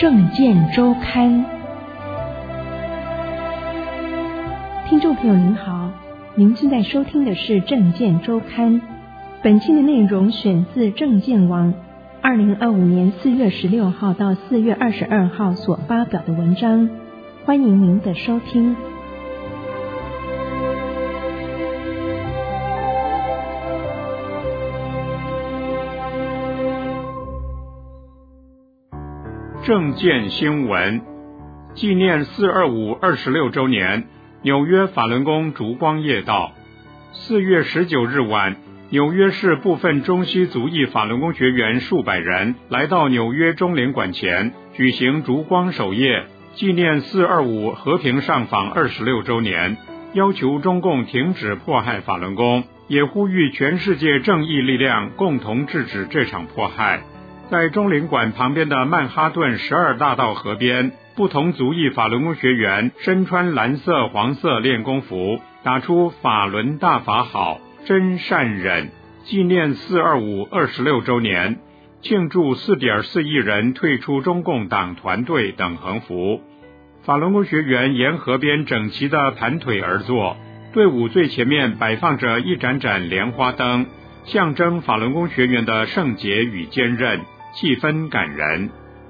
政见周刊。听众朋友您好，您正在收听的是政见周刊。本期的内容选自政见网2025年4月16号到4月22号所发表的文章，欢迎您的收听。 政见新闻，纪念425 26周年，纽约法轮功烛光夜到。4月19日晚，纽约市部分中西族裔法轮功学员数百人来到纽约中领馆前举行烛光守夜，纪念425和平上访26周年，要求中共停止迫害法轮功，也呼吁全世界正义力量共同制止这场迫害。在中领馆旁边的曼哈顿12大道河边，不同族裔法轮功学员身穿蓝色、黄色练功服，打出法轮大法好，真善忍，纪念425 26周年，庆祝 4.4 亿人退出中共党团队等横幅。法轮功学员沿河边整齐地盘腿而坐，队伍最前面摆放着一盏盏莲花灯，象征法轮功学员的圣洁与坚韧，气氛感人。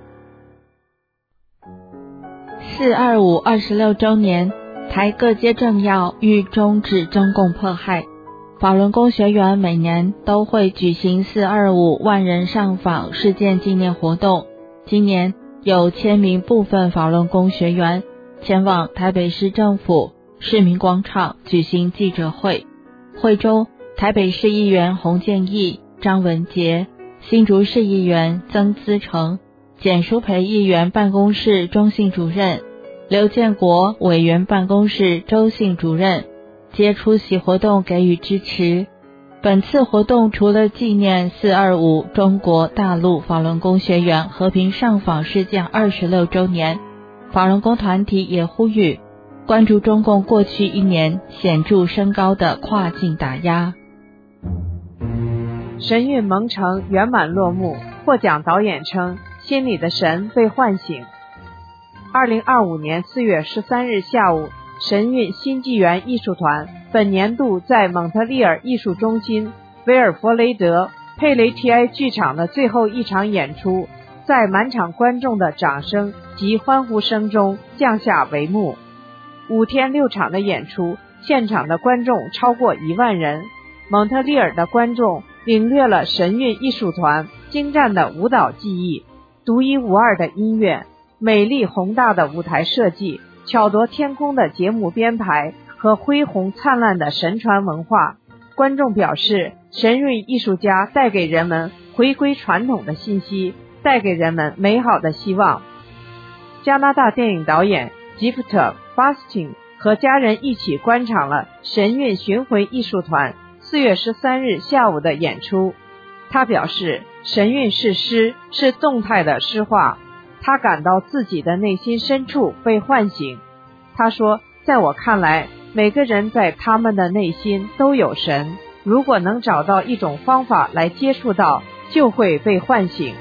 425 26周年，台各界政要欲终止中共迫害。法轮功学员每年都会举行425万人上访事件纪念活动，今年有1000名部分法轮功学员前往台北市政府市民广场举行记者会，会中台北市议员洪建义、张文杰，新竹市议员曾资成，简舒培议员办公室中信主任，刘建国委员办公室周信主任皆出席活动给予支持。本次活动除了纪念425中国大陆法轮功学员和平上访事件26周年，法轮功团体也呼吁关注中共过去1年显著升高的跨境打压。 神韵蒙城圆满落幕，获奖导演称心里的神被唤醒。2025年4月13日下午，神韵新纪元艺术团本年度在蒙特利尔艺术中心维尔弗雷德佩雷提埃剧场的最后一场演出，在满场观众的掌声及欢呼声中降下帷幕。5天6场的演出，现场的观众超过1万人。蒙特利尔的观众领略了神韵艺术团精湛的舞蹈技艺、独一无二的音乐、美丽宏大的舞台设计、巧夺天工的节目编排和恢宏灿烂的神传文化。观众表示，神韵艺术家带给人们回归传统的信息，带给人们美好的希望。加拿大电影导演吉夫特·巴斯汀和家人一起观赏了神韵巡回艺术团4月13日下午的演出。他表示，神韵是诗，是动态的诗画。他感到自己的内心深处被唤醒。他说，在我看来，每个人在他们的内心都有神，如果能找到一种方法来接触到，就会被唤醒。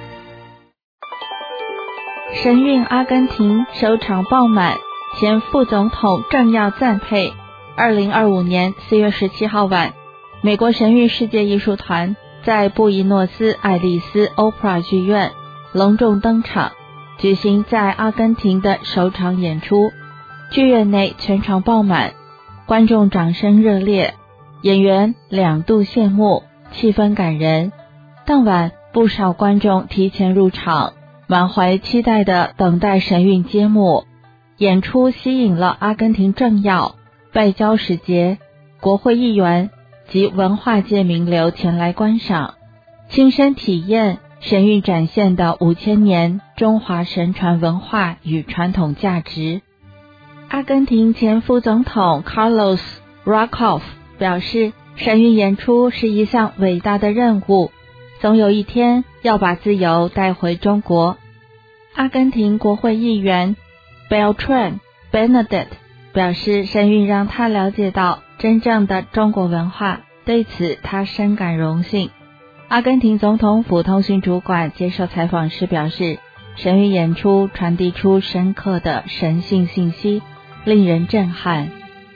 神韵阿根廷首场爆满，前副总统政要赞佩。2025年4月17号晚，美国神韵世界艺术团在布宜诺斯艾利斯 Opera 剧院隆重登场，举行在阿根廷的首场演出。剧院内全场爆满，观众掌声热烈，演员2度谢幕，气氛感人。当晚不少观众提前入场，满怀期待地等待神韵揭幕。演出吸引了阿根廷政要、外交使节、国会议员及文化界名流前来观赏，亲身体验神韵展现的5000年中华神传文化与传统价值。阿根廷前副总统 Carlos Rakoff 表示，神韵演出是一项伟大的任务，总有一天要把自由带回中国。阿根廷国会议员 Beltran Benedict 表示，神韵让他了解到真正的中国文化，对此他深感荣幸。阿根廷总统府通讯主管接受采访时表示， 神谕演出传递出深刻的神性信息，令人震撼。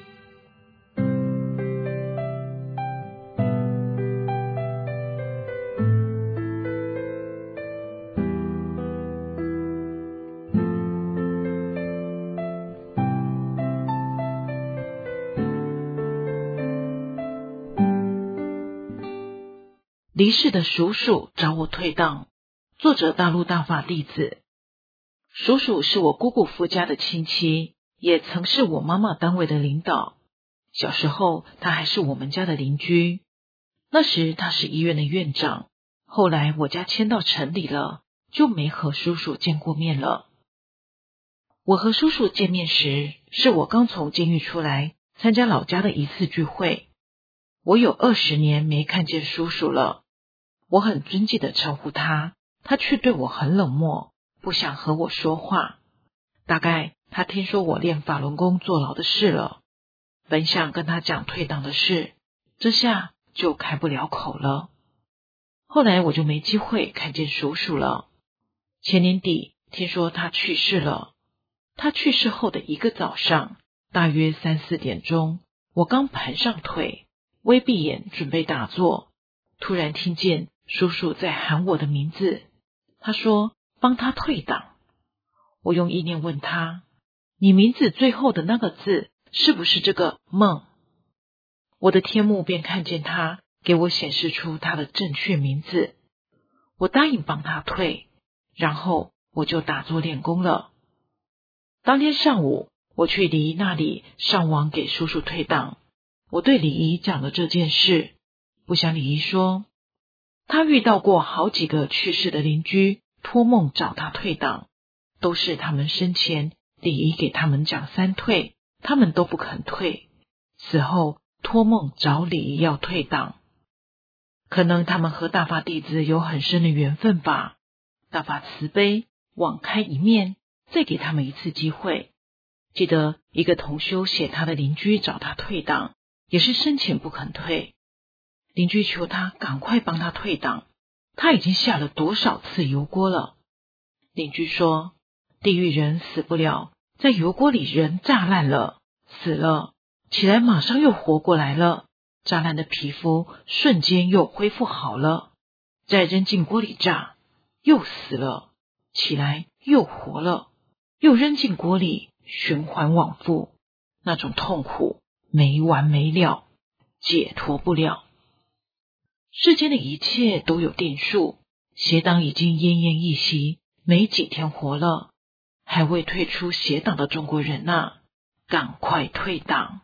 离世的叔叔找我退档。作者大陆大法弟子。叔叔是我姑姑夫家的亲戚，也曾是我妈妈单位的领导。小时候他还是我们家的邻居，那时他是医院的院长。后来我家迁到城里了，就没和叔叔见过面了。我和叔叔见面时，是我刚从监狱出来参加老家的一次聚会。我有20年没看见叔叔了，我很尊敬地称呼他，他却对我很冷漠，不想和我说话。大概他听说我练法轮功坐牢的事了，本想跟他讲退档的事，这下就开不了口了。后来我就没机会看见叔叔了。前年底听说他去世了。他去世后的一个早上，大约3、4点钟，我刚盘上腿，微闭眼准备打坐，突然听见叔叔在喊我的名字。他说帮他退档。我用意念问他，你名字最后的那个字是不是这个梦？我的天目便看见他给我显示出他的正确名字。我答应帮他退，然后我就打坐练功了。当天上午，我去李姨那里上网给叔叔退档。我对李姨讲了这件事，不想李姨说，他遇到过好几个去世的邻居托梦找他退档，都是他们生前李姨给他们讲3退，他们都不肯退，死后托梦找李姨要退档。可能他们和大法弟子有很深的缘分吧，大法慈悲，网开一面，再给他们一次机会。记得一个同修写他的邻居找他退档，也是生前不肯退，邻居求他赶快帮他退档，他已经下了多少次油锅了。邻居说，地狱人死不了，在油锅里人炸烂了，死了，起来马上又活过来了，炸烂的皮肤瞬间又恢复好了，再扔进锅里炸，又死了，起来又活了，又扔进锅里，循环往复，那种痛苦没完没了，解脱不了。世间的一切都有定数，邪党已经奄奄一息，没几天活了，还未退出邪党的中国人啊，赶快退党。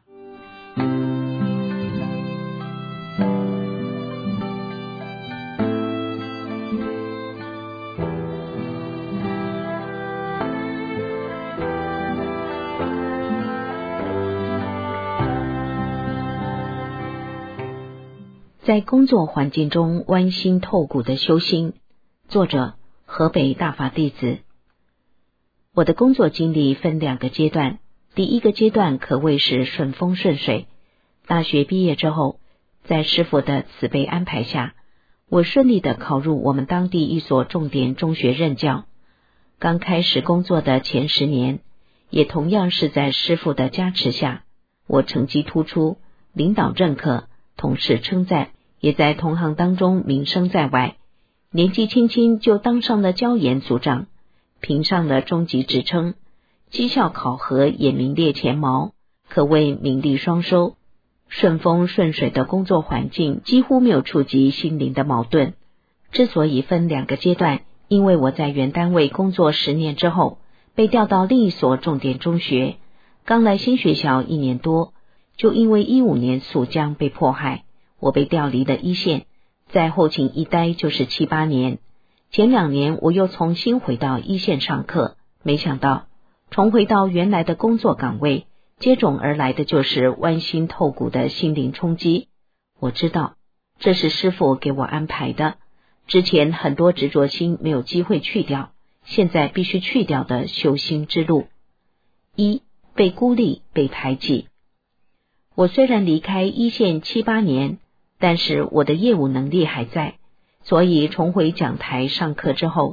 在工作环境中剜心透骨的修心。作者河北大法弟子。我的工作经历分2个阶段，第一个阶段可谓是顺风顺水。大学毕业之后，在师父的慈悲安排下，我顺利地考入我们当地一所重点中学任教。刚开始工作的前10年，也同样是在师父的加持下，我成绩突出，领导认可，同事称赞，也在同行当中名声在外。年纪轻轻就当上了教研组长，评上了中级职称，绩效考核也名列前茅，可谓名利双收。顺风顺水的工作环境几乎没有触及心灵的矛盾。之所以分2个阶段，因为我在原单位工作10年之后，被调到另一所重点中学，刚来新学校1年多，就因为15年肃江被迫害，我被调离了一线，在后勤一待就是7、8年。前2年我又重新回到一线上课，没想到重回到原来的工作岗位，接踵而来的就是剜心透骨的心灵冲击。我知道这是师父给我安排的，之前很多执着心没有机会去掉，现在必须去掉的修心之路。1. 被孤立，被排挤。我虽然离开一线7、8年，但是我的业务能力还在，所以重回讲台上课之后，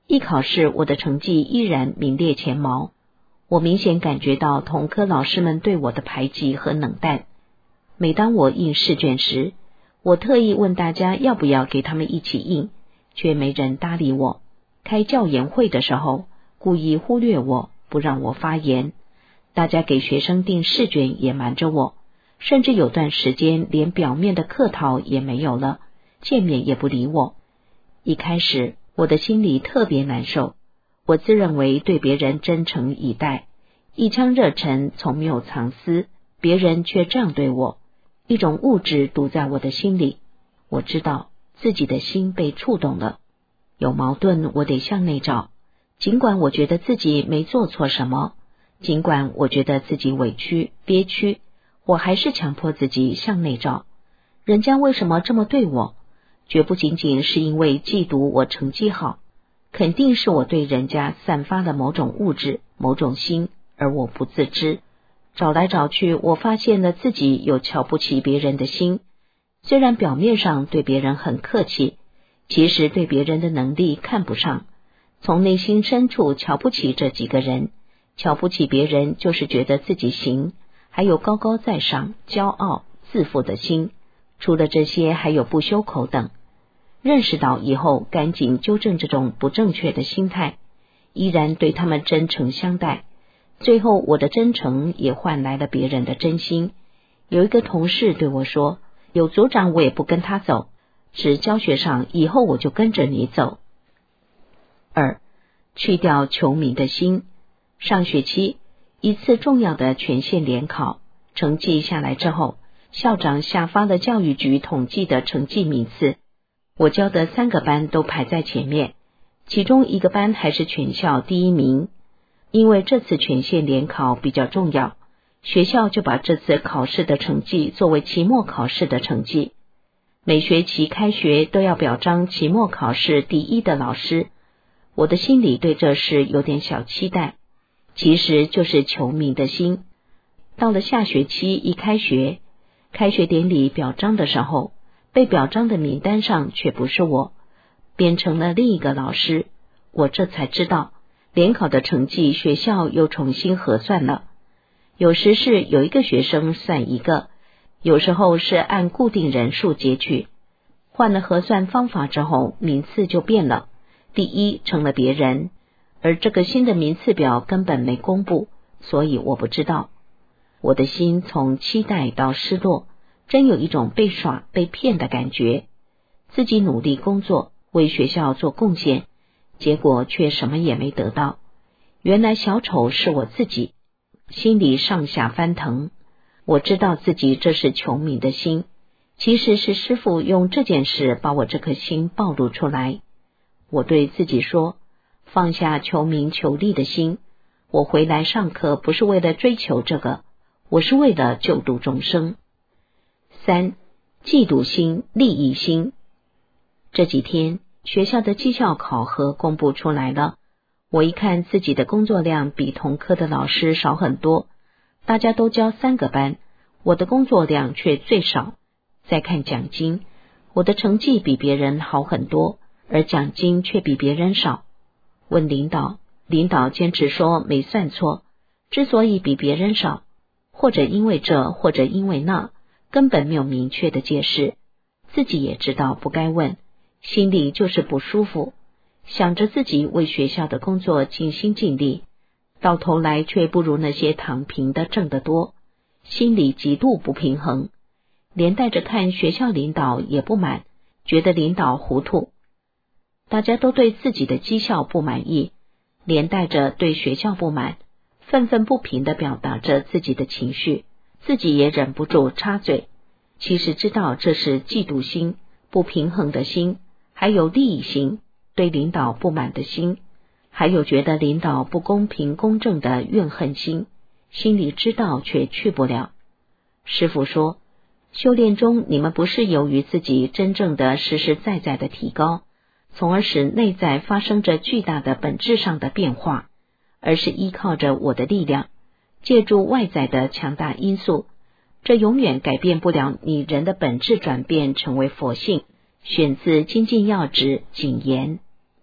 艺考试我的成绩依然名列前茅，我明显感觉到同科老师们对我的排挤和冷淡。每当我印试卷时，我特意问大家要不要给他们一起印，却没人搭理我。开教研会的时候，故意忽略我，不让我发言。大家给学生订试卷也瞒着我，甚至有段时间连表面的客套也没有了，见面也不理我。一开始我的心里特别难受，我自认为对别人真诚以待，一腔热忱从没有藏私，别人却这样对我，一种物质堵在我的心里。我知道自己的心被触动了，有矛盾我得向内找，尽管我觉得自己没做错什么，尽管我觉得自己委屈憋屈，我还是强迫自己向内找。人家为什么这么对我？绝不仅仅是因为嫉妒我成绩好，肯定是我对人家散发了某种物质某种心，而我不自知。找来找去，我发现了自己有瞧不起别人的心，虽然表面上对别人很客气，其实对别人的能力看不上，从内心深处瞧不起这几个人。瞧不起别人就是觉得自己行，还有高高在上、骄傲、自负的心，除了这些还有不修口等。认识到以后，赶紧纠正这种不正确的心态，依然对他们真诚相待。最后我的真诚也换来了别人的真心。有一个同事对我说，有组长我也不跟他走，只教学上以后我就跟着你走。2. 去掉求名的心。上学期一次重要的全县联考，成绩下来之后，校长下发了教育局统计的成绩名次，我教的3个班都排在前面，其中一个班还是全校第1名。因为这次全县联考比较重要，学校就把这次考试的成绩作为期末考试的成绩。每学期开学都要表彰期末考试第1的老师，我的心里对这事有点小期待，其实就是求名的心。到了下学期一开学，开学典礼表彰的时候，被表彰的名单上却不是我，变成了另一个老师。我这才知道，联考的成绩学校又重新核算了，有时是有一个学生算一个，有时候是按固定人数截取。换了核算方法之后，名次就变了，第1成了别人，而这个新的名次表根本没公布，所以我不知道。我的心从期待到失落，真有一种被耍被骗的感觉。自己努力工作，为学校做贡献，结果却什么也没得到。原来小丑是我自己，心里上下翻腾。我知道自己这是求名的心，其实是师父用这件事把我这颗心暴露出来。我对自己说，放下求名求利的心，我回来上课不是为了追求这个，我是为了救度众生。3. 嫉妒心、利益心。这几天学校的绩效考核公布出来了，我一看自己的工作量比同科的老师少很多，大家都教3个班，我的工作量却最少。再看奖金，我的成绩比别人好很多，而奖金却比别人少。问领导，领导坚持说没算错，之所以比别人少，或者因为这，或者因为那，根本没有明确的解释。自己也知道不该问，心里就是不舒服，想着自己为学校的工作尽心尽力，到头来却不如那些躺平的挣得多，心里极度不平衡，连带着看学校领导也不满，觉得领导糊涂。大家都对自己的绩效不满意，连带着对学校不满，愤愤不平地表达着自己的情绪，自己也忍不住插嘴。其实知道这是嫉妒心、不平衡的心，还有利益心、对领导不满的心，还有觉得领导不公平公正的怨恨心，心里知道却去不了。师父说，修炼中你们不是由于自己真正的实实在在的提高，从而使内在发生着巨大的本质上的变化，而是依靠着我的力量，借助外在的强大因素，这永远改变不了你人的本质转变成为佛性。选自精进要旨谨言。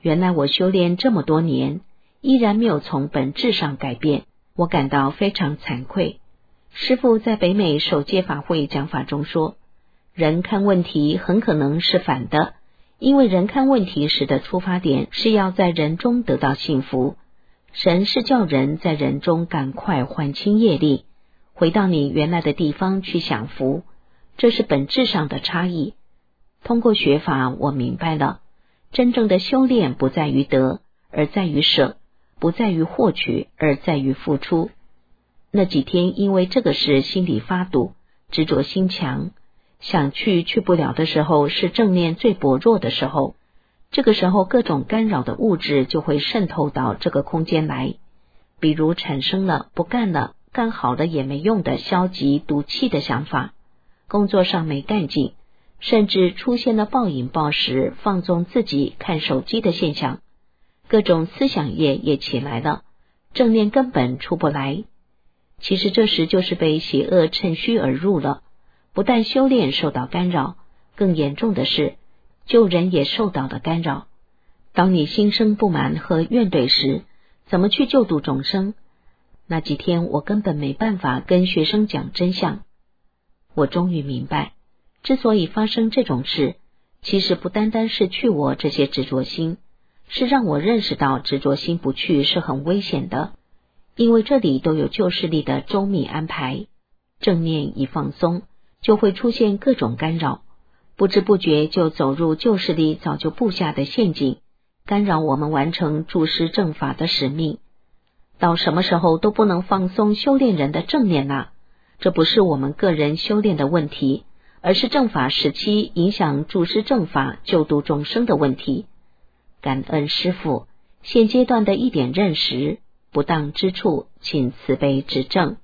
原来我修炼这么多年，依然没有从本质上改变，我感到非常惭愧。师父在北美首届法会讲法中说，人看问题很可能是反的，因为人看问题时的出发点是要在人中得到幸福，神是叫人在人中赶快还清业力，回到你原来的地方去享福，这是本质上的差异。通过学法，我明白了，真正的修炼不在于得，而在于舍，不在于获取，而在于付出。那几天因为这个事心里发堵，执着心强，想去不了的时候，是正念最薄弱的时候。这个时候各种干扰的物质就会渗透到这个空间来，比如产生了不干了，干好了也没用的消极赌气的想法，工作上没干劲，甚至出现了暴饮暴食、放纵自己看手机的现象，各种思想业也起来了，正念根本出不来。其实这时就是被邪恶趁虚而入了，不但修炼受到干扰，更严重的是救人也受到了干扰。当你心生不满和怨怼时，怎么去救度众生？那几天我根本没办法跟学生讲真相。我终于明白，之所以发生这种事，其实不单单是去我这些执着心，是让我认识到执着心不去是很危险的，因为这里都有旧势力的周密安排，正念一放松，就会出现各种干扰，不知不觉就走入旧势力早就布下的陷阱，干扰我们完成注释正法的使命。到什么时候都不能放松修炼人的正念啊！这不是我们个人修炼的问题，而是正法时期影响注释正法救度众生的问题。感恩师父现阶段的一点认识，不当之处请慈悲指正。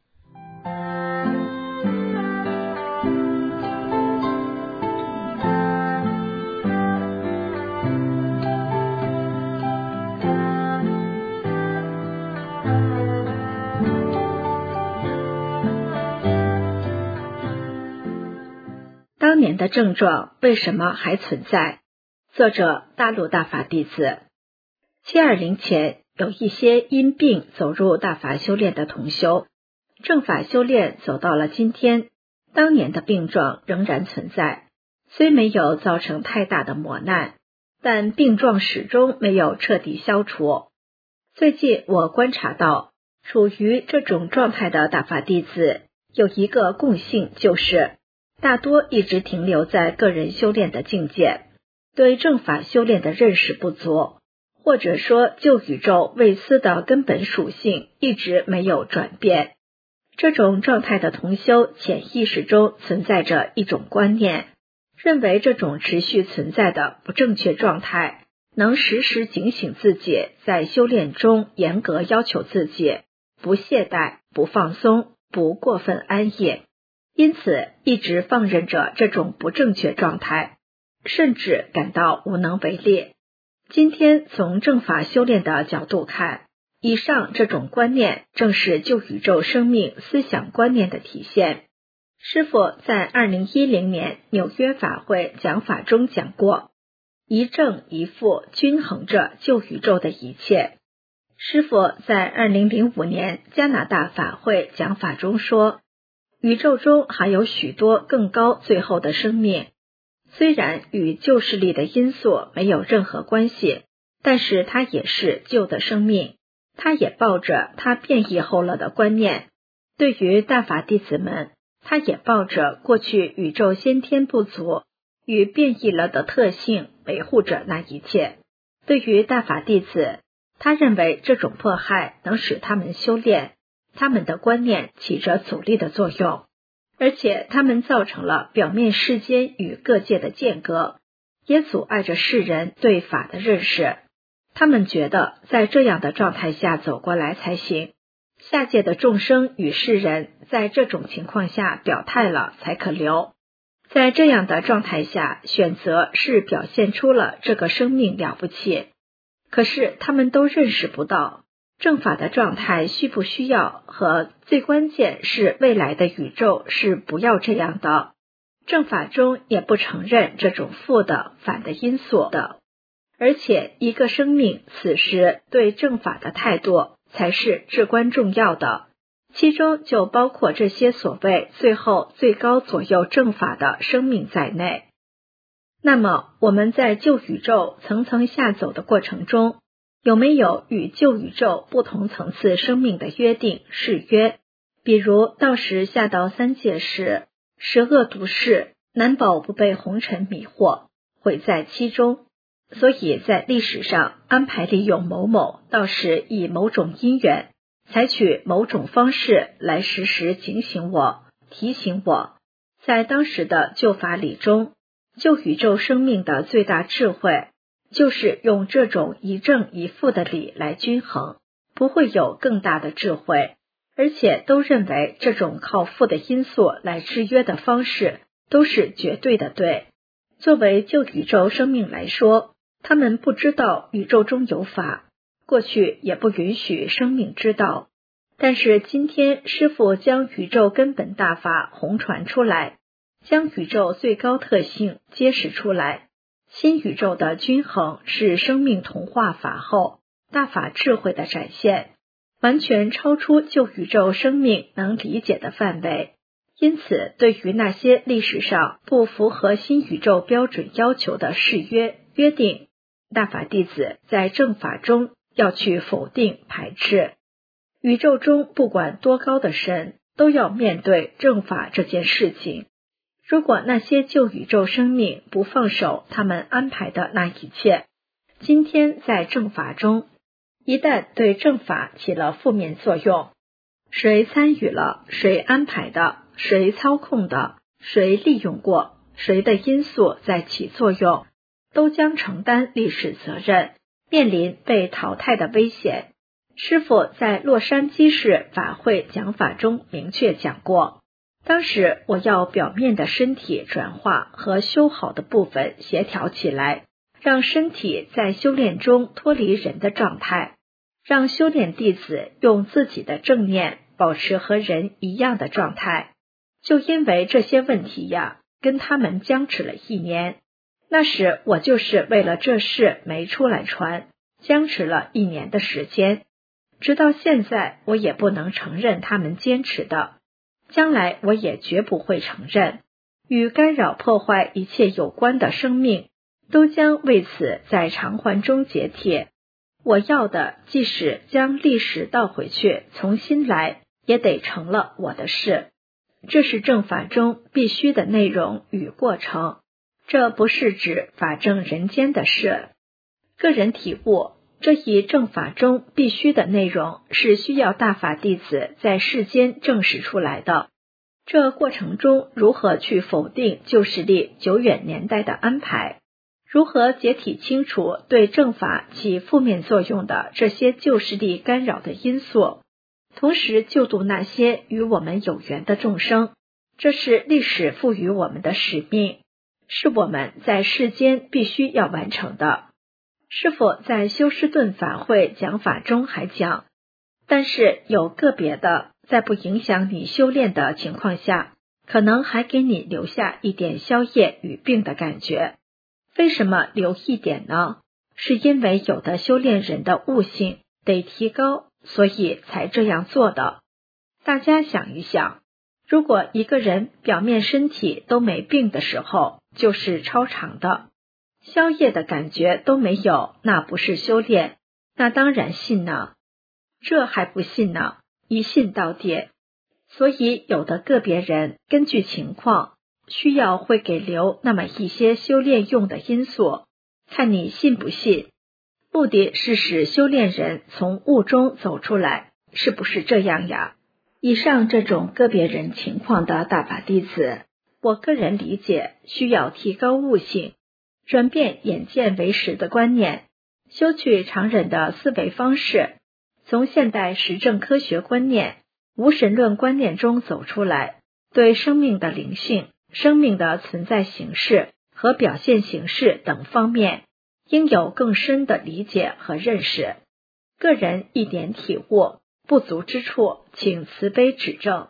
当年的症状为什么还存在？作者大陆大法弟子。720前有一些因病走入大法修炼的同修，正法修炼走到了今天，当年的病状仍然存在，虽没有造成太大的磨难，但病状始终没有彻底消除。最近我观察到，处于这种状态的大法弟子有一个共性，就是大多一直停留在个人修炼的境界，对正法修炼的认识不足，或者说救宇宙未思的根本属性一直没有转变。这种状态的同修潜意识中存在着一种观念，认为这种持续存在的不正确状态能时时警醒自己，在修炼中严格要求自己，不懈怠，不放松，不过分安逸，因此一直放任着这种不正确状态，甚至感到无能为力。今天从正法修炼的角度看，以上这种观念正是救宇宙生命思想观念的体现。师父在2010年纽约法会讲法中讲过，一正一负均衡着救宇宙的一切。师父在2005年加拿大法会讲法中说，宇宙中还有许多更高最后的生命，虽然与旧势力的因素没有任何关系，但是它也是旧的生命，它也抱着它变异后了的观念。对于大法弟子们，它也抱着过去宇宙先天不足与变异了的特性，维护着那一切。对于大法弟子，他认为这种迫害能使他们修炼，他们的观念起着阻力的作用，而且他们造成了表面世间与各界的间隔，也阻碍着世人对法的认识。他们觉得在这样的状态下走过来才行，下界的众生与世人在这种情况下表态了才可留。在这样的状态下，选择是表现出了这个生命了不起，可是他们都认识不到正法的状态需不需要，和最关键是未来的宇宙是不要这样的。正法中也不承认这种负的反的因素的， 而且一个生命此时对正法的态度才是至关重要的，其中就包括这些所谓最后最高左右正法的生命在内。那么我们在旧宇宙层层下走的过程中，有没有与旧宇宙不同层次生命的约定誓约？比如到时下到三界时，十恶毒世难保不被红尘迷惑，毁在其中，所以在历史上安排利用某某到时以某种因缘，采取某种方式来时时警醒我，提醒我。在当时的旧法理中，旧宇宙生命的最大智慧就是用这种一正一负的理来均衡，不会有更大的智慧，而且都认为这种靠负的因素来制约的方式都是绝对的对。作为旧宇宙生命来说，他们不知道宇宙中有法，过去也不允许生命知道。但是今天师父将宇宙根本大法弘传出来，将宇宙最高特性揭示出来，新宇宙的均衡是生命同化法后大法智慧的展现，完全超出旧宇宙生命能理解的范围。因此对于那些历史上不符合新宇宙标准要求的誓约约定，大法弟子在正法中要去否定排斥。宇宙中不管多高的神都要面对正法这件事情。如果那些旧宇宙生命不放手他们安排的那一切，今天在正法中一旦对正法起了负面作用，谁参与了，谁安排的，谁操控的，谁利用过，谁的因素在起作用，都将承担历史责任，面临被淘汰的危险。师父在洛杉矶市法会讲法中明确讲过，当时我要表面的身体转化和修好的部分协调起来，让身体在修炼中脱离人的状态，让修炼弟子用自己的正念保持和人一样的状态。就因为这些问题呀，跟他们僵持了1年。那时我就是为了这事没出来传，僵持了1年的时间。直到现在我也不能承认他们坚持的，将来我也绝不会承认。与干扰破坏一切有关的生命都将为此在偿还中解体。我要的即使将历史倒回去重新来，也得成了我的事。这是正法中必须的内容与过程，这不是指法正人间的事。个人体悟，这一正法中必须的内容是需要大法弟子在世间证实出来的。这过程中如何去否定旧势力久远年代的安排，如何解体清楚对正法起负面作用的这些旧势力干扰的因素，同时救度那些与我们有缘的众生，这是历史赋予我们的使命，是我们在世间必须要完成的。师父在休斯顿法会讲法中还讲，但是有个别的在不影响你修炼的情况下，可能还给你留下一点消业与病的感觉。为什么留一点呢？是因为有的修炼人的悟性得提高，所以才这样做的。大家想一想，如果一个人表面身体都没病的时候，就是超常的，消业的感觉都没有，那不是修炼，那当然信呢。这还不信呢，一信到底。所以有的个别人根据情况需要会给留那么一些修炼用的因素，看你信不信。目的是使修炼人从悟中走出来，是不是这样呀？以上这种个别人情况的大法弟子，我个人理解需要提高悟性，转变眼见为实的观念，修去常人的思维方式，从现代实证科学观念、无神论观念中走出来，对生命的灵性、生命的存在形式和表现形式等方面应有更深的理解和认识。个人一点体悟，不足之处请慈悲指正。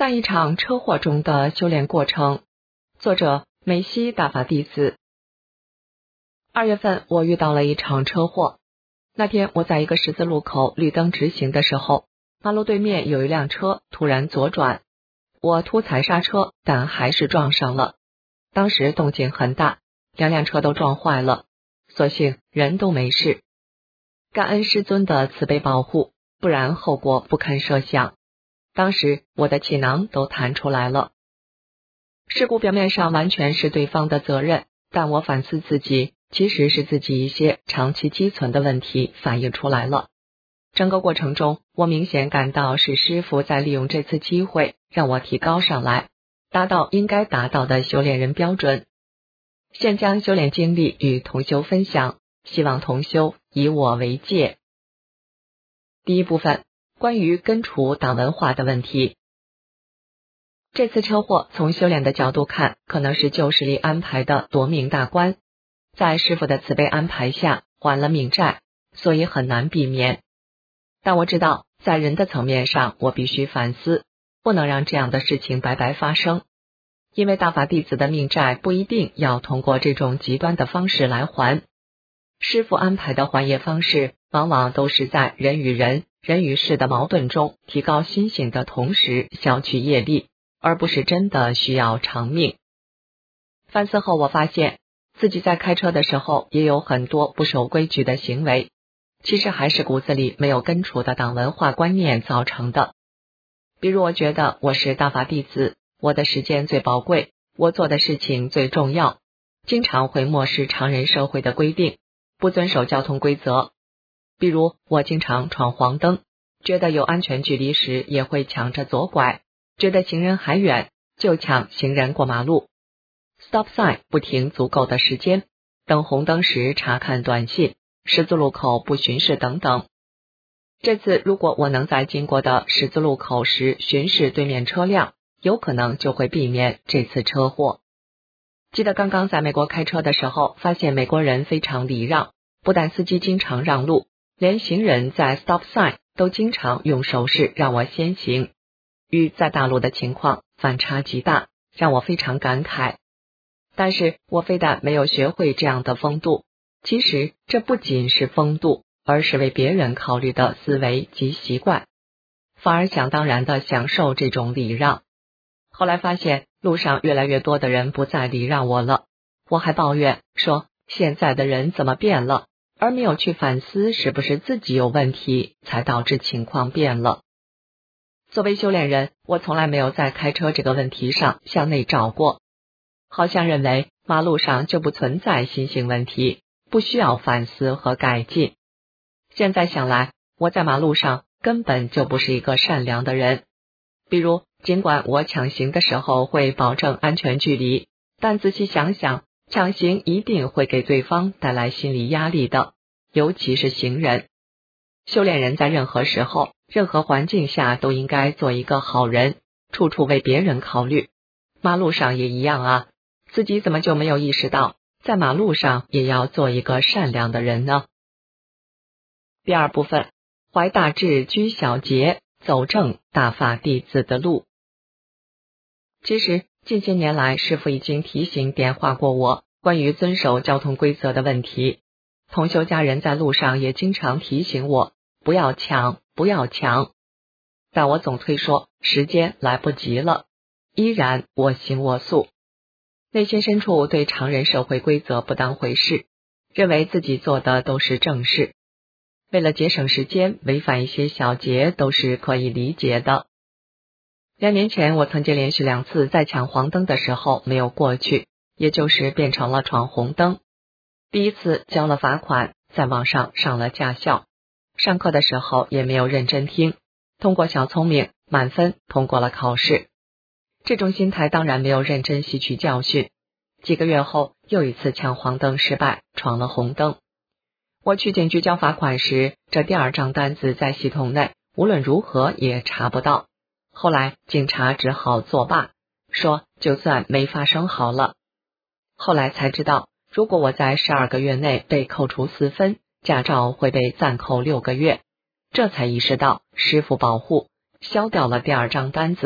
在一场车祸中的修炼过程。作者梅西大法弟子。2月份我遇到了一场车祸。那天我在一个十字路口绿灯直行的时候，马路对面有一辆车突然左转，我突踩刹车，但还是撞上了。当时动静很大，2辆车都撞坏了，所幸人都没事。感恩师尊的慈悲保护，不然后果不堪设想。当时我的气囊都弹出来了。事故表面上完全是对方的责任，但我反思自己，其实是自己一些长期积存的问题反映出来了。整个过程中，我明显感到是师父在利用这次机会让我提高上来，达到应该达到的修炼人标准。现将修炼经历与同修分享，希望同修以我为戒。第一部分，关于根除党文化的问题。这次车祸从修炼的角度看，可能是旧势力安排的夺命大关，在师父的慈悲安排下还了命债，所以很难避免。但我知道在人的层面上，我必须反思，不能让这样的事情白白发生。因为大法弟子的命债不一定要通过这种极端的方式来还，师父安排的还业方式往往都是在人与人、人与事的矛盾中提高心性的同时消去业力，而不是真的需要偿命。反思后我发现自己在开车的时候也有很多不守规矩的行为，其实还是骨子里没有根除的党文化观念造成的。比如我觉得我是大法弟子，我的时间最宝贵，我做的事情最重要，经常会漠视常人社会的规定，不遵守交通规则。比如我经常闯黄灯，觉得有安全距离时也会抢着左拐，觉得行人还远就抢行人过马路。Stop sign 不停足够的时间，等红灯时查看短信，十字路口不巡视等等。这次如果我能在经过的十字路口时巡视对面车辆，有可能就会避免这次车祸。记得刚刚在美国开车的时候，发现美国人非常礼让，不但司机经常让路，连行人在 stop sign 都经常用手势让我先行，与在大陆的情况反差极大，让我非常感慨。但是我非但没有学会这样的风度，其实这不仅是风度，而是为别人考虑的思维及习惯，反而想当然地享受这种礼让。后来发现路上越来越多的人不再礼让我了，我还抱怨说现在的人怎么变了，而没有去反思是不是自己有问题才导致情况变了。作为修炼人，我从来没有在开车这个问题上向内找过，好像认为马路上就不存在心性问题，不需要反思和改进。现在想来，我在马路上根本就不是一个善良的人。比如尽管我抢行的时候会保证安全距离，但仔细想想，抢行一定会给对方带来心理压力的，尤其是行人。修炼人在任何时候、任何环境下都应该做一个好人，处处为别人考虑。马路上也一样啊，自己怎么就没有意识到，在马路上也要做一个善良的人呢？第二部分，怀大志居小节，走正大法弟子的路。其实近些年来，师父已经提醒点化过我关于遵守交通规则的问题，同修家人在路上也经常提醒我不要抢，不要抢，但我总推说时间来不及了，依然我行我素，内心深处对常人社会规则不当回事，认为自己做的都是正事，为了节省时间，违反一些小节都是可以理解的。2年前我曾经连续2次在抢黄灯的时候没有过去，也就是变成了闯红灯。第一次交了罚款，在网上上了驾校，上课的时候也没有认真听，通过小聪明满分通过了考试。这种心态当然没有认真吸取教训。几个月后又一次抢黄灯失败，闯了红灯。我去警局交罚款时，这第2张单子在系统内无论如何也查不到。后来警察只好作罢，说就算没发生好了。后来才知道，如果我在12个月内被扣除4分，驾照会被暂扣6个月。这才意识到师父保护，消掉了第2张单子，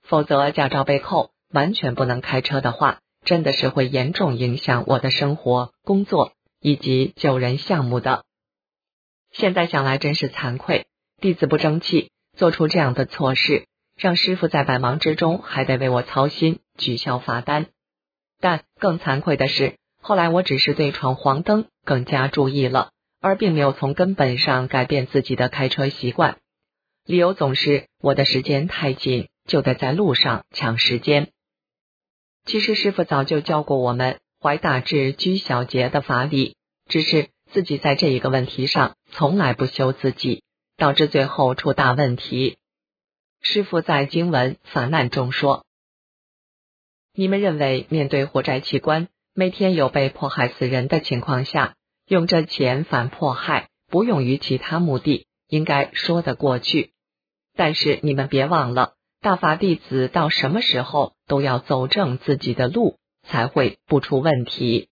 否则驾照被扣，完全不能开车的话，真的是会严重影响我的生活、工作以及救人项目的。现在想来真是惭愧，弟子不争气，做出这样的错事，让师父在百忙之中还得为我操心，举销罚单。但更惭愧的是，后来我只是对闯黄灯更加注意了，而并没有从根本上改变自己的开车习惯。理由总是我的时间太紧，就得在路上抢时间。其实师父早就教过我们怀大志居小节的法理，只是自己在这一个问题上从来不修自己，导致最后出大问题。师父在经文法难中说，你们认为面对活摘器官，每天有被迫害死人的情况下，用这钱反迫害，不用于其他目的，应该说得过去。但是你们别忘了，大法弟子到什么时候都要走正自己的路，才会不出问题。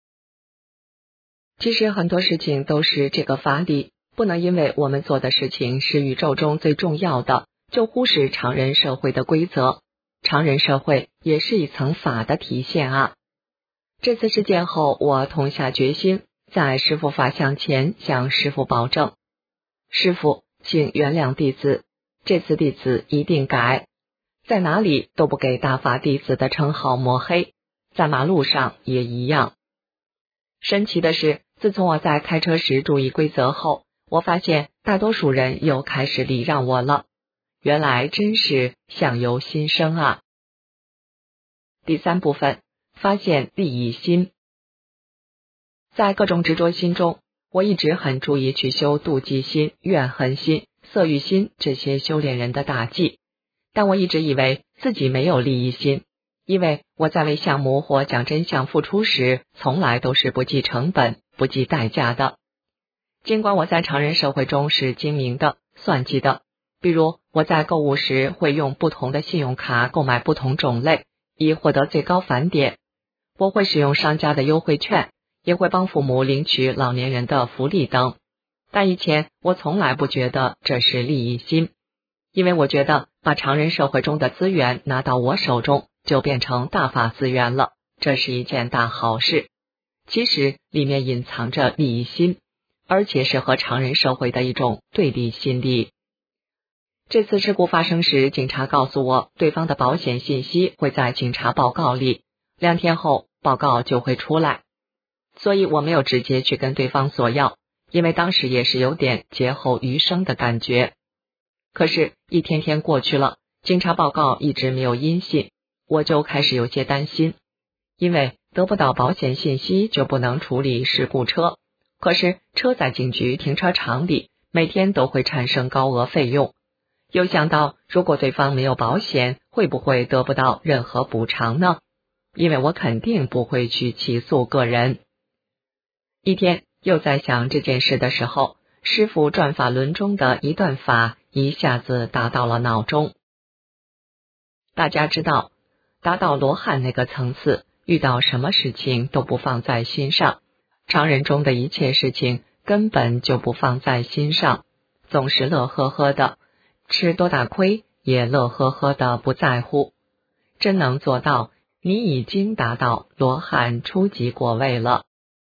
其实很多事情都是这个法理，不能因为我们做的事情是宇宙中最重要的，就忽视常人社会的规则。常人社会也是一层法的体现啊。这次事件后，我痛下决心，在师父法像前向师父保证，师父请原谅弟子，这次弟子一定改，在哪里都不给大法弟子的称号抹黑，在马路上也一样。神奇的是，自从我在开车时注意规则后，我发现大多数人又开始礼让我了，原来真是相由心生啊。第三部分，发现利益心。在各种执着心中，我一直很注意去修妒忌心、怨恨心、色欲心这些修炼人的大忌，但我一直以为自己没有利益心，因为我在为项目或讲真相付出时，从来都是不计成本、不计代价的。尽管我在常人社会中是精明的、算计的，比如我在购物时会用不同的信用卡购买不同种类，以获得最高返点。我会使用商家的优惠券，也会帮父母领取老年人的福利等。但以前我从来不觉得这是利益心，因为我觉得把常人社会中的资源拿到我手中，就变成大法资源了，这是一件大好事。其实里面隐藏着利益心，而且是和常人社会的一种对立心理。这次事故发生时，警察告诉我，对方的保险信息会在警察报告里，2天后报告就会出来，所以我没有直接去跟对方索要，因为当时也是有点劫后余生的感觉。可是一天天过去了，警察报告一直没有音信，我就开始有些担心，因为得不到保险信息就不能处理事故车，可是车在警局停车场里每天都会产生高额费用，又想到如果对方没有保险，会不会得不到任何补偿呢？因为我肯定不会去起诉个人。一天又在想这件事的时候，师父转法轮中的一段法一下子打到了脑中。大家知道，达到罗汉那个层次，遇到什么事情都不放在心上，常人中的一切事情根本就不放在心上，总是乐呵呵的，吃多大亏也乐呵呵的不在乎。真能做到，你已经达到罗汉初级果位了。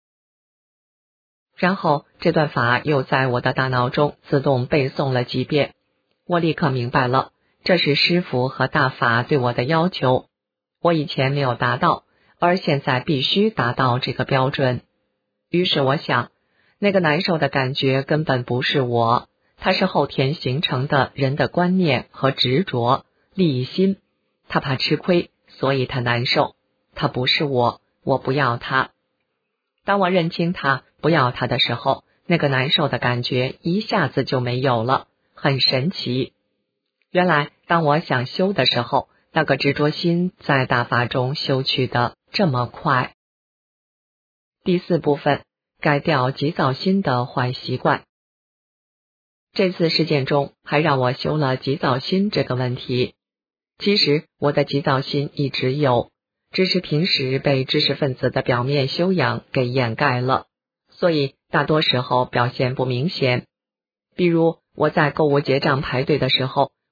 然后这段法又在我的大脑中自动背诵了几遍，我立刻明白了，这是师父和大法对我的要求，我以前没有达到，而现在必须达到这个标准。于是我想，那个难受的感觉根本不是我，它是后天形成的人的观念和执着、利益心，他怕吃亏，所以他难受，他不是我，我不要他。当我认清他，不要他的时候，那个难受的感觉一下子就没有了，很神奇。原来当我想修的时候，那个执着心在大法中修去的这么快。第四部分，改掉急躁心的坏习惯。这次事件中还让我修了急躁心这个问题。其实我的急躁心一直有，只是平时被知识分子的表面修养给掩盖了，所以大多时候表现不明显。比如我在购物结账排队的时候，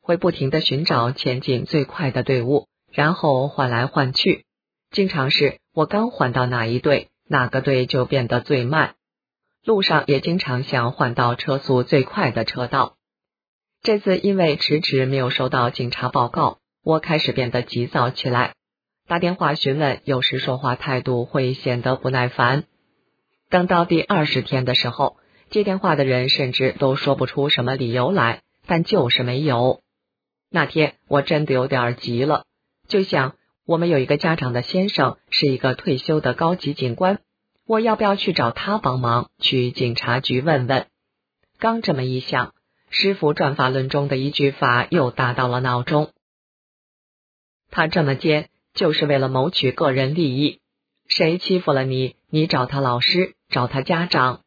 会不停地寻找前进最快的队伍，然后换来换去。经常是我刚换到哪一队，哪个队就变得最慢。路上也经常想换到车速最快的车道。这次因为迟迟没有收到警察报告，我开始变得急躁起来。打电话询问，有时说话态度会显得不耐烦。等到第20天的时候，接电话的人甚至都说不出什么理由来，但就是没有。那天我真的有点急了，就想我们有一个家长的先生是一个退休的高级警官，我要不要去找他帮忙，去警察局问问。刚这么一想，师父转法轮中的一句法又打到了脑中。他这么奸，就是为了谋取个人利益。谁欺负了你，你找他老师，找他家长。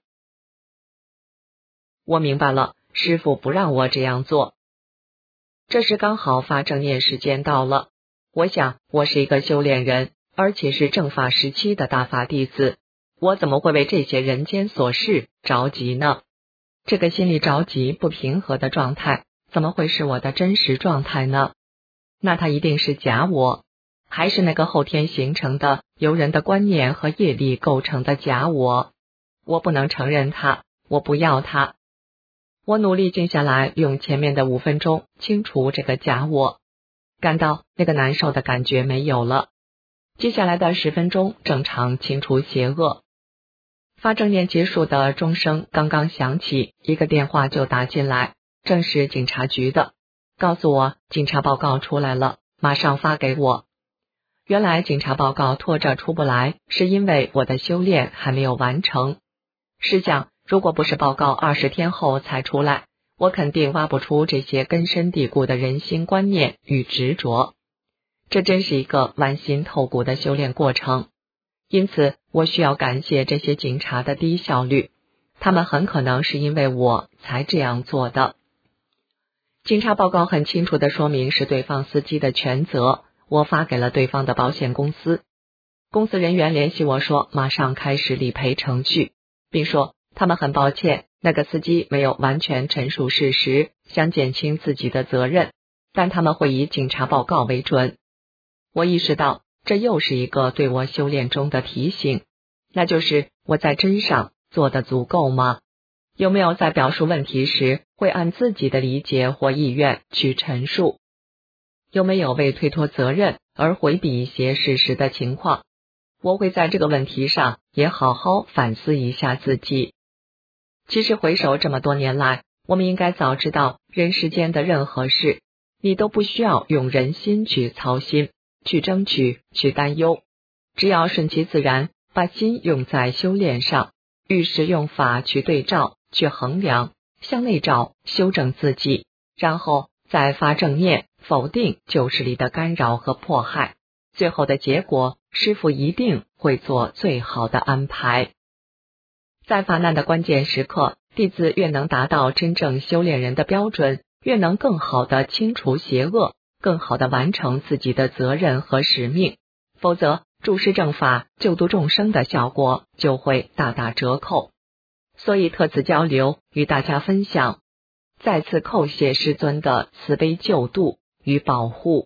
我明白了，师父不让我这样做。这时刚好发正念时间到了，我想我是一个修炼人，而且是正法时期的大法弟子，我怎么会为这些人间琐事着急呢？这个心里着急不平和的状态，怎么会是我的真实状态呢？那它一定是假我，还是那个后天形成的由人的观念和业力构成的假我？我不能承认它，我不要它。我努力静下来，用前面的5分钟清除这个假我，感到那个难受的感觉没有了。接下来的10分钟正常清除邪恶。发正念结束的钟声刚刚响起，一个电话就打进来，正是警察局的，告诉我警察报告出来了，马上发给我。原来警察报告拖着出不来，是因为我的修炼还没有完成。试想，如果不是报告20天后才出来，我肯定挖不出这些根深蒂固的人心观念与执着。这真是一个剜心透骨的修炼过程。因此，我需要感谢这些警察的低效率，他们很可能是因为我才这样做的。警察报告很清楚地说明是对方司机的全责，我发给了对方的保险公司。公司人员联系我说，马上开始理赔程序，并说他们很抱歉，那个司机没有完全陈述事实，想减轻自己的责任，但他们会以警察报告为准。我意识到这又是一个对我修炼中的提醒，那就是我在真上做得足够吗？有没有在表述问题时会按自己的理解或意愿去陈述？有没有为推脱责任而回避一些事实的情况？我会在这个问题上也好好反思一下自己。其实回首这么多年来，我们应该早知道，人世间的任何事，你都不需要用人心去操心，去争取，去担忧，只要顺其自然，把心用在修炼上，遇事用法去对照，去衡量，向内照，修正自己，然后再发正念，否定旧势力的干扰和迫害，最后的结果，师父一定会做最好的安排。在法难的关键时刻，弟子越能达到真正修炼人的标准，越能更好地清除邪恶，更好地完成自己的责任和使命，否则注释正法、救度众生的效果就会大打折扣。所以特此交流，与大家分享，再次叩谢师尊的慈悲救度与保护。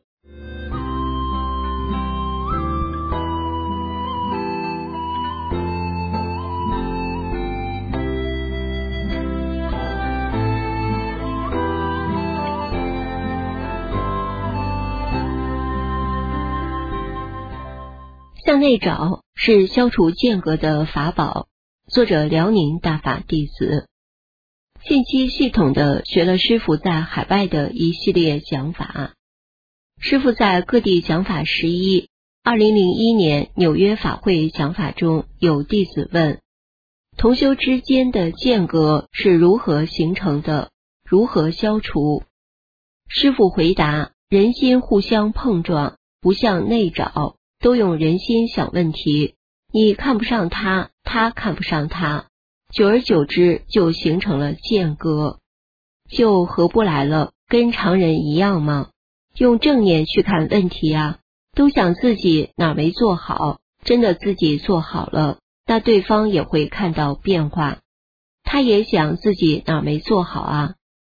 向内找是消除间隔的法宝，作者辽宁大法弟子。近期系统的学了师父在海外的一系列讲法。师父在各地讲法11 2001年纽约法会讲法中，有弟子问，同修之间的间隔是如何形成的，如何消除？师父回答，人心互相碰撞，不向内找，都用人心想问题，你看不上他，他看不上他，久而久之就形成了间隔，就合不来了，跟常人一样吗？用正念去看问题啊，都想自己哪没做好，真的自己做好了，那对方也会看到变化，他也想自己哪没做好啊，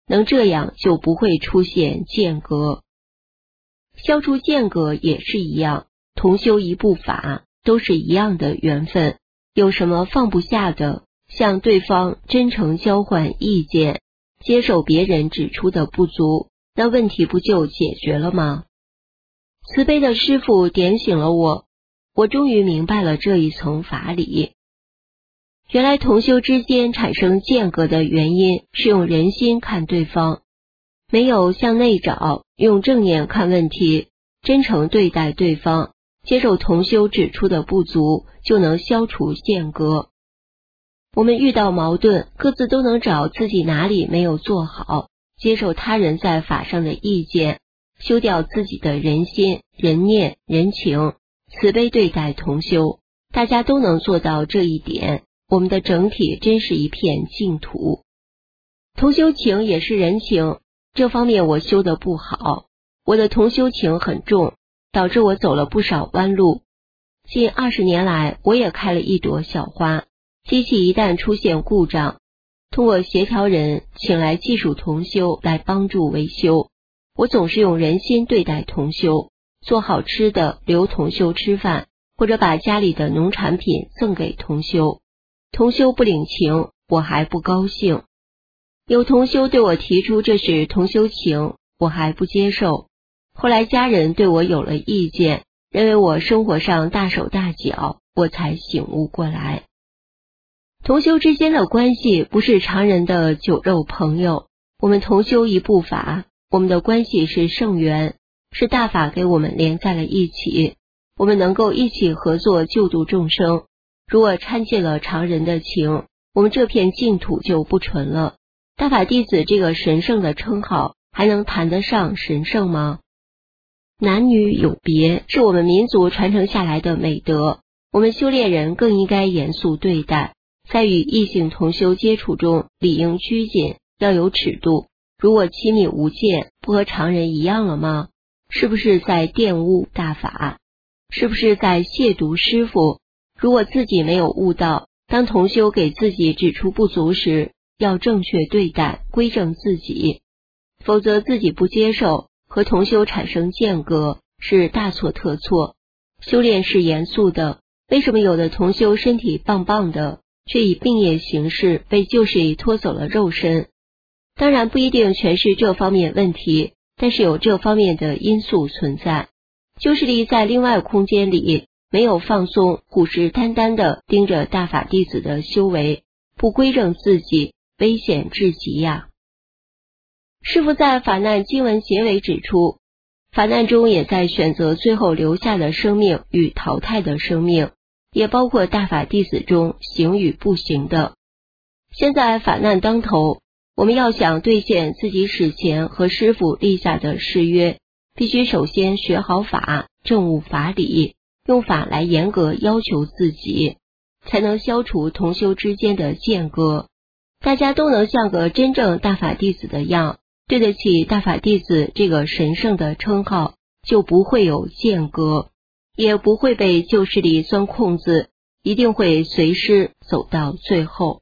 能这样就不会出现间隔。消除间隔也是一样，同修一部法都是一样的缘分，有什么放不下的，向对方真诚交换意见，接受别人指出的不足，那问题不就解决了吗？慈悲的师父点醒了我，我终于明白了这一层法理。原来同修之间产生间隔的原因是用人心看对方，没有向内找，用正念看问题，真诚对待对方，接受同修指出的不足，就能消除间隔。我们遇到矛盾，各自都能找自己哪里没有做好，接受他人在法上的意见，修掉自己的人心、人念、人情，慈悲对待同修。大家都能做到这一点，我们的整体真是一片净土。同修情也是人情，这方面我修得不好，我的同修情很重，导致我走了不少弯路。近20年来，我也开了一朵小花，机器一旦出现故障，通过协调人请来技术同修来帮助维修。我总是用人心对待同修，做好吃的留同修吃饭，或者把家里的农产品赠给同修。同修不领情，我还不高兴。有同修对我提出这是同修情，我还不接受。后来家人对我有了意见，认为我生活上大手大脚，我才醒悟过来。同修之间的关系不是常人的酒肉朋友，我们同修一部法，我们的关系是圣缘，是大法给我们连在了一起，我们能够一起合作救度众生。如果掺进了常人的情，我们这片净土就不纯了。大法弟子这个神圣的称号还能谈得上神圣吗？男女有别是我们民族传承下来的美德，我们修炼人更应该严肃对待，在与异性同修接触中理应拘谨，要有尺度。如果亲密无间，不和常人一样了吗？是不是在玷污大法？是不是在亵渎师父？如果自己没有悟到，当同修给自己指出不足时，要正确对待，归正自己，否则自己不接受，和同修产生间隔，是大错特错。修炼是严肃的，为什么有的同修身体棒棒的，却以病业形式被旧势力拖走了肉身？当然不一定全是这方面问题，但是有这方面的因素存在。旧势力在另外空间里没有放松，虎视眈眈地盯着大法弟子的修为，不归正自己，危险至极呀。师父在法难经文结尾指出，法难中也在选择最后留下的生命与淘汰的生命，也包括大法弟子中行与不行的。现在法难当头，我们要想兑现自己史前和师父立下的誓约，必须首先学好法，证悟法理，用法来严格要求自己，才能消除同修之间的间隔。大家都能像个真正大法弟子的样，对得起大法弟子这个神圣的称号，就不会有间隔，也不会被旧势力钻空子，一定会随师走到最后。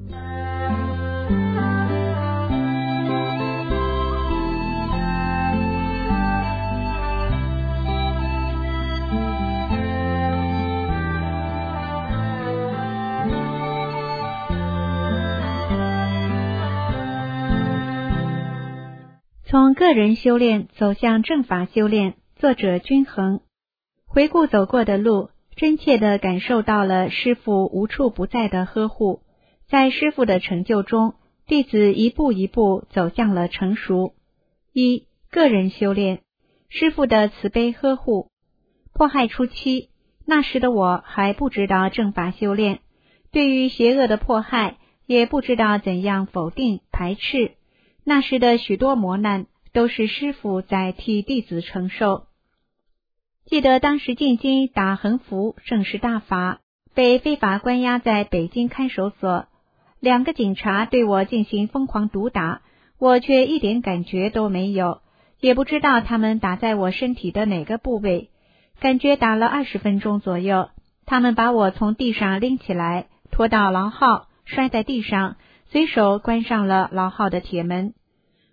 从个人修炼走向正法修炼，作者均衡。回顾走过的路，真切地感受到了师父无处不在的呵护。在师父的成就中，弟子一步一步走向了成熟。一、个人修炼，师父的慈悲呵护。迫害初期，那时的我还不知道正法修炼，对于邪恶的迫害也不知道怎样否定排斥。那时的许多磨难都是师父在替弟子承受。记得当时进京打横幅正是大法，被非法关押在北京看守所，2个警察对我进行疯狂毒打，我却一点感觉都没有，也不知道他们打在我身体的哪个部位，感觉打了20分钟左右。他们把我从地上拎起来，拖到牢号，摔在地上，随手关上了牢号的铁门。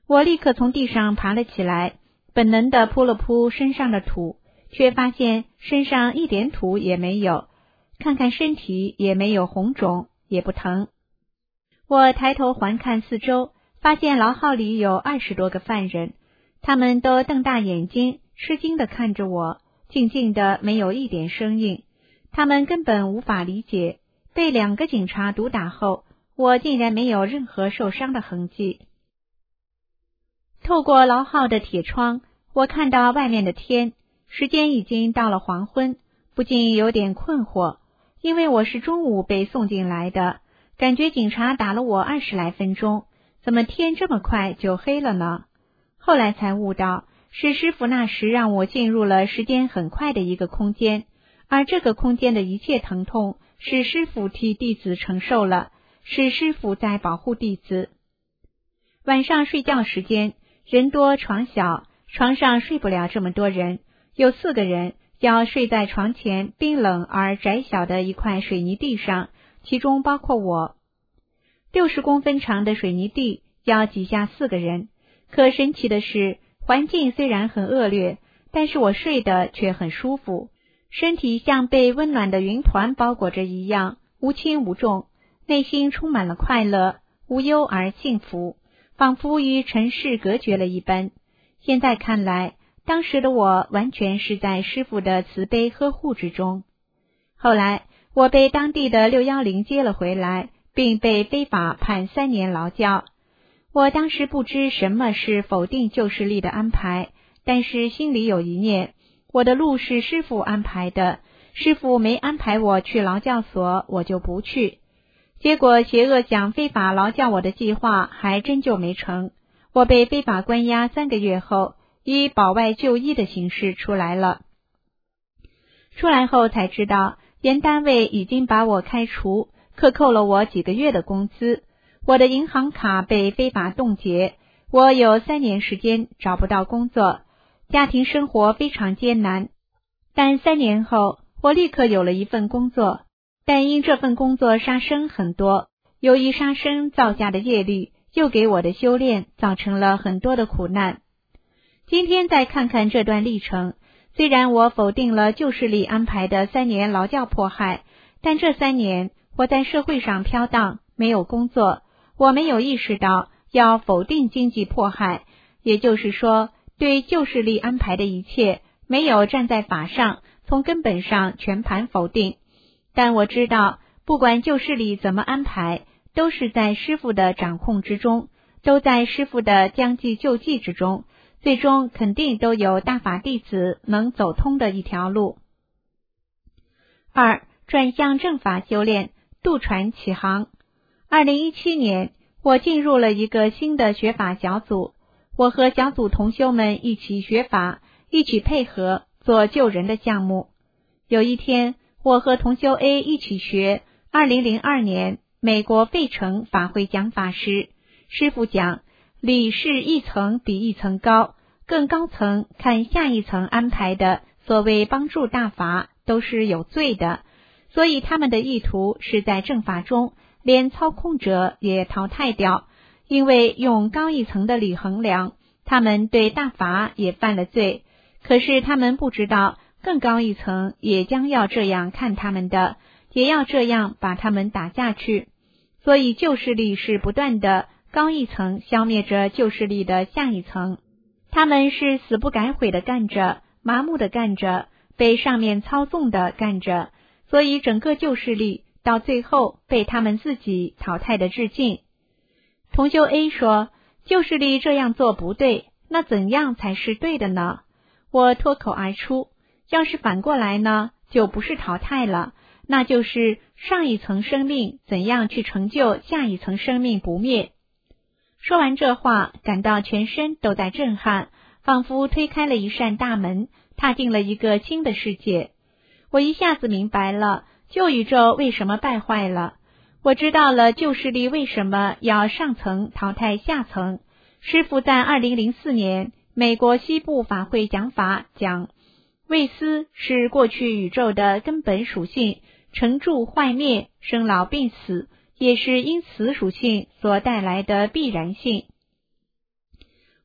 我立刻从地上爬了起来，本能地扑了扑身上的土，却发现身上一点土也没有，看看身体也没有红肿，也不疼。我抬头环看四周，发现牢号里有20多个犯人，他们都瞪大眼睛，吃惊地看着我，静静的没有一点声音。他们根本无法理解，被2个警察毒打后，我竟然没有任何受伤的痕迹。透过牢号的铁窗，我看到外面的天，时间已经到了黄昏，不禁有点困惑，因为我是中午被送进来的，感觉警察打了我20来分钟，怎么天这么快就黑了呢？后来才悟到，是师父那时让我进入了时间很快的一个空间，而这个空间的一切疼痛是师父替弟子承受了，是师父在保护弟子。晚上睡觉时间，人多床小，床上睡不了这么多人，有4个人要睡在床前冰冷而窄小的一块水泥地上，其中包括我。60公分长的水泥地要挤下4个人，可神奇的是，环境虽然很恶劣，但是我睡得却很舒服，身体像被温暖的云团包裹着一样，无轻无重，内心充满了快乐，无忧而幸福，仿佛与尘世隔绝了一般。现在看来，当时的我完全是在师父的慈悲呵护之中。后来我被当地的610接了回来，并被非法判3年劳教。我当时不知什么是否定旧势力的安排，但是心里有一念，我的路是师父安排的，师父没安排我去劳教所，我就不去。结果邪恶想非法劳教我的计划还真就没成，我被非法关押3个月后，以保外就医的形式出来了。出来后才知道，原单位已经把我开除，克扣了我几个月的工资，我的银行卡被非法冻结，我有3年时间找不到工作，家庭生活非常艰难。但3年后，我立刻有了一份工作，但因这份工作杀生很多，由于杀生造下的业力，又给我的修炼造成了很多的苦难。今天再看看这段历程，虽然我否定了旧势力安排的3年劳教迫害，但这3年我在社会上飘荡，没有工作，我没有意识到要否定经济迫害，也就是说，对旧势力安排的一切没有站在法上，从根本上全盘否定。但我知道，不管旧势力怎么安排，都是在师父的掌控之中，都在师父的将计就计之中，最终肯定都有大法弟子能走通的一条路。2. 转向正法修炼，渡船起航。2017年，我进入了一个新的学法小组，我和小组同修们一起学法，一起配合做救人的项目。有一天，我和同修 A 一起学2002年美国费城法会讲法时，师父讲，理是一层比一层高，更高层看下一层安排的所谓帮助大法都是有罪的，所以他们的意图是在正法中连操控者也淘汰掉，因为用高一层的理衡量，他们对大法也犯了罪，可是他们不知道更高一层也将要这样看他们的，也要这样把他们打下去。所以旧势力是不断的高一层消灭着旧势力的下一层，他们是死不改悔的干着，麻木的干着，被上面操纵的干着，所以整个旧势力到最后被他们自己淘汰的致敬。同修 A 说，旧势力这样做不对，那怎样才是对的呢？我脱口而出，要是反过来呢，就不是淘汰了，那就是上一层生命怎样去成就下一层生命不灭。说完这话，感到全身都在震撼，仿佛推开了一扇大门，踏进了一个新的世界。我一下子明白了旧宇宙为什么败坏了，我知道了旧势力为什么要上层淘汰下层。师父在2004年美国西部法会讲法讲，位思是过去宇宙的根本属性，成住坏灭，生老病死，也是因此属性所带来的必然性。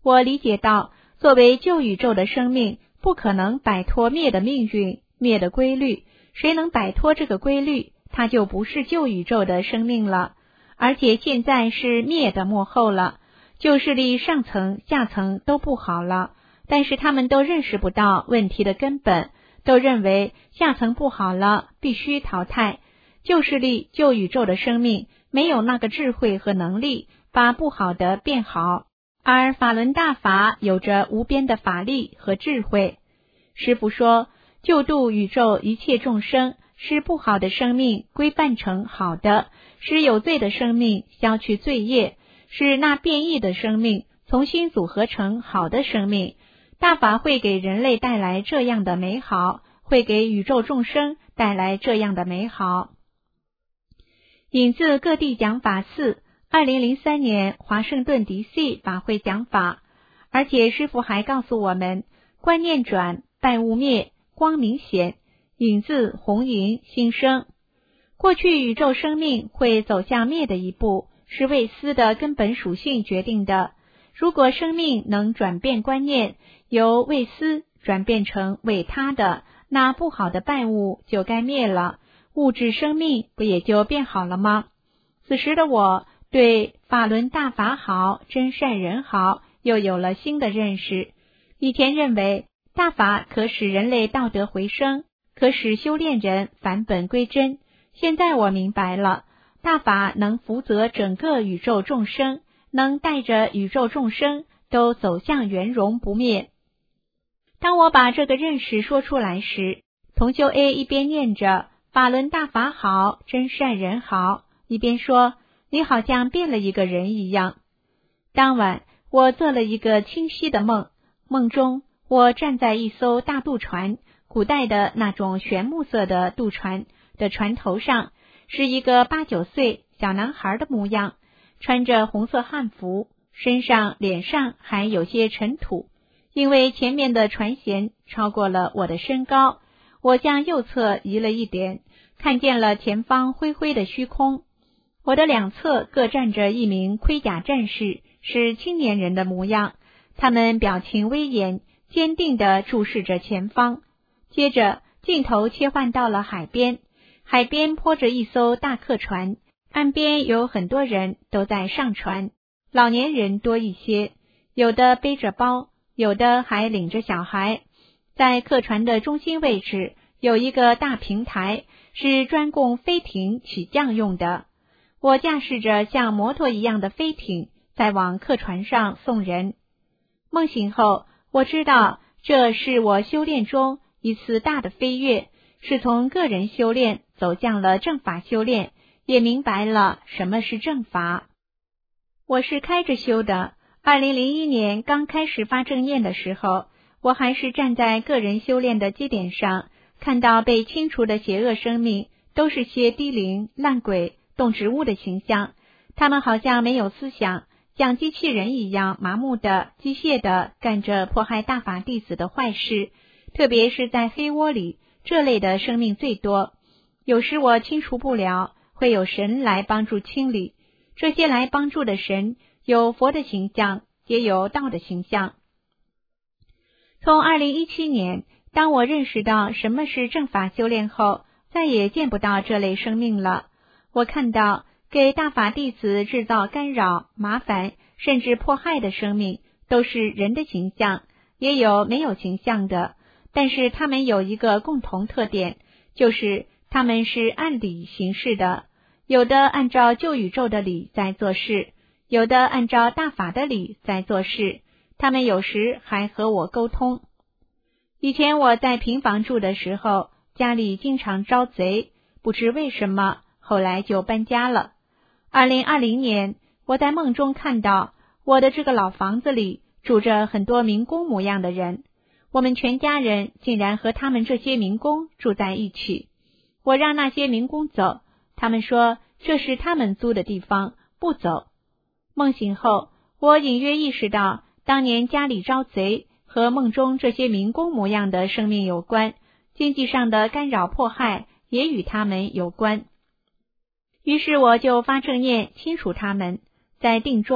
我理解到，作为旧宇宙的生命，不可能摆脱灭的命运、灭的规律。谁能摆脱这个规律，它就不是旧宇宙的生命了。而且现在是灭的末后了，旧势力上层、下层都不好了，但是他们都认识不到问题的根本，都认为下层不好了，必须淘汰。旧势力、旧宇宙的生命没有那个智慧和能力把不好的变好，而法轮大法有着无边的法力和智慧。师父说，救度宇宙一切众生，使不好的生命规范成好的，使有罪的生命消去罪业，使那变异的生命重新组合成好的生命。大法会给人类带来这样的美好，会给宇宙众生带来这样的美好。引自各地讲法4 2003年华盛顿 DC 法会讲法。而且师父还告诉我们，观念转，败物灭，光明显。引自红银新生。过去宇宙生命会走向灭的一步，是为思的根本属性决定的。如果生命能转变观念，由为思转变成为他的，那不好的败物就该灭了，物质生命不也就变好了吗？此时的我对法轮大法好，真善人好，又有了新的认识。以前认为大法可使人类道德回升，可使修炼人返本归真。现在我明白了，大法能福泽整个宇宙众生，能带着宇宙众生都走向圆融不灭。当我把这个认识说出来时，同修 A 一边念着法轮大法好，真善人好，一边说，你好像变了一个人一样。当晚我做了一个清晰的梦，梦中我站在一艘大渡船，古代的那种玄木色的渡船的船头上，是一个8、9岁小男孩的模样，穿着红色汉服，身上脸上还有些尘土。因为前面的船舷超过了我的身高，我向右侧移了一点，看见了前方灰灰的虚空。我的两侧各站着一名盔甲战士，是青年人的模样，他们表情威严，坚定地注视着前方。接着镜头切换到了海边，海边泊着一艘大客船，岸边有很多人都在上船，老年人多一些，有的背着包，有的还领着小孩。在客船的中心位置有一个大平台，是专供飞艇起降用的。我驾驶着像摩托一样的飞艇，在往客船上送人。梦醒后，我知道这是我修炼中一次大的飞跃，是从个人修炼走向了正法修炼，也明白了什么是正法。我是开着修的，2001年刚开始发正念的时候，我还是站在个人修炼的基点上，看到被清除的邪恶生命都是些低灵、烂鬼、动植物的形象，他们好像没有思想，像机器人一样麻木的、机械的干着迫害大法弟子的坏事，特别是在黑窝里，这类的生命最多。有时我清除不了，会有神来帮助清理，这些来帮助的神有佛的形象，也有道的形象。从2017年，当我认识到什么是正法修炼后，再也见不到这类生命了。我看到给大法弟子制造干扰、麻烦甚至迫害的生命都是人的形象，也有没有形象的，但是他们有一个共同特点，就是他们是按理行事的，有的按照旧宇宙的理在做事，有的按照大法的理在做事，他们有时还和我沟通。以前我在平房住的时候，家里经常招贼，不知为什么，后来就搬家了。2020年，我在梦中看到我的这个老房子里住着很多民工模样的人，我们全家人竟然和他们这些民工住在一起。我让那些民工走，他们说这是他们租的地方，不走。梦醒后，我隐约意识到当年家里招贼和梦中这些民工模样的生命有关，经济上的干扰迫害也与他们有关。于是我就发正念清除他们。在定中，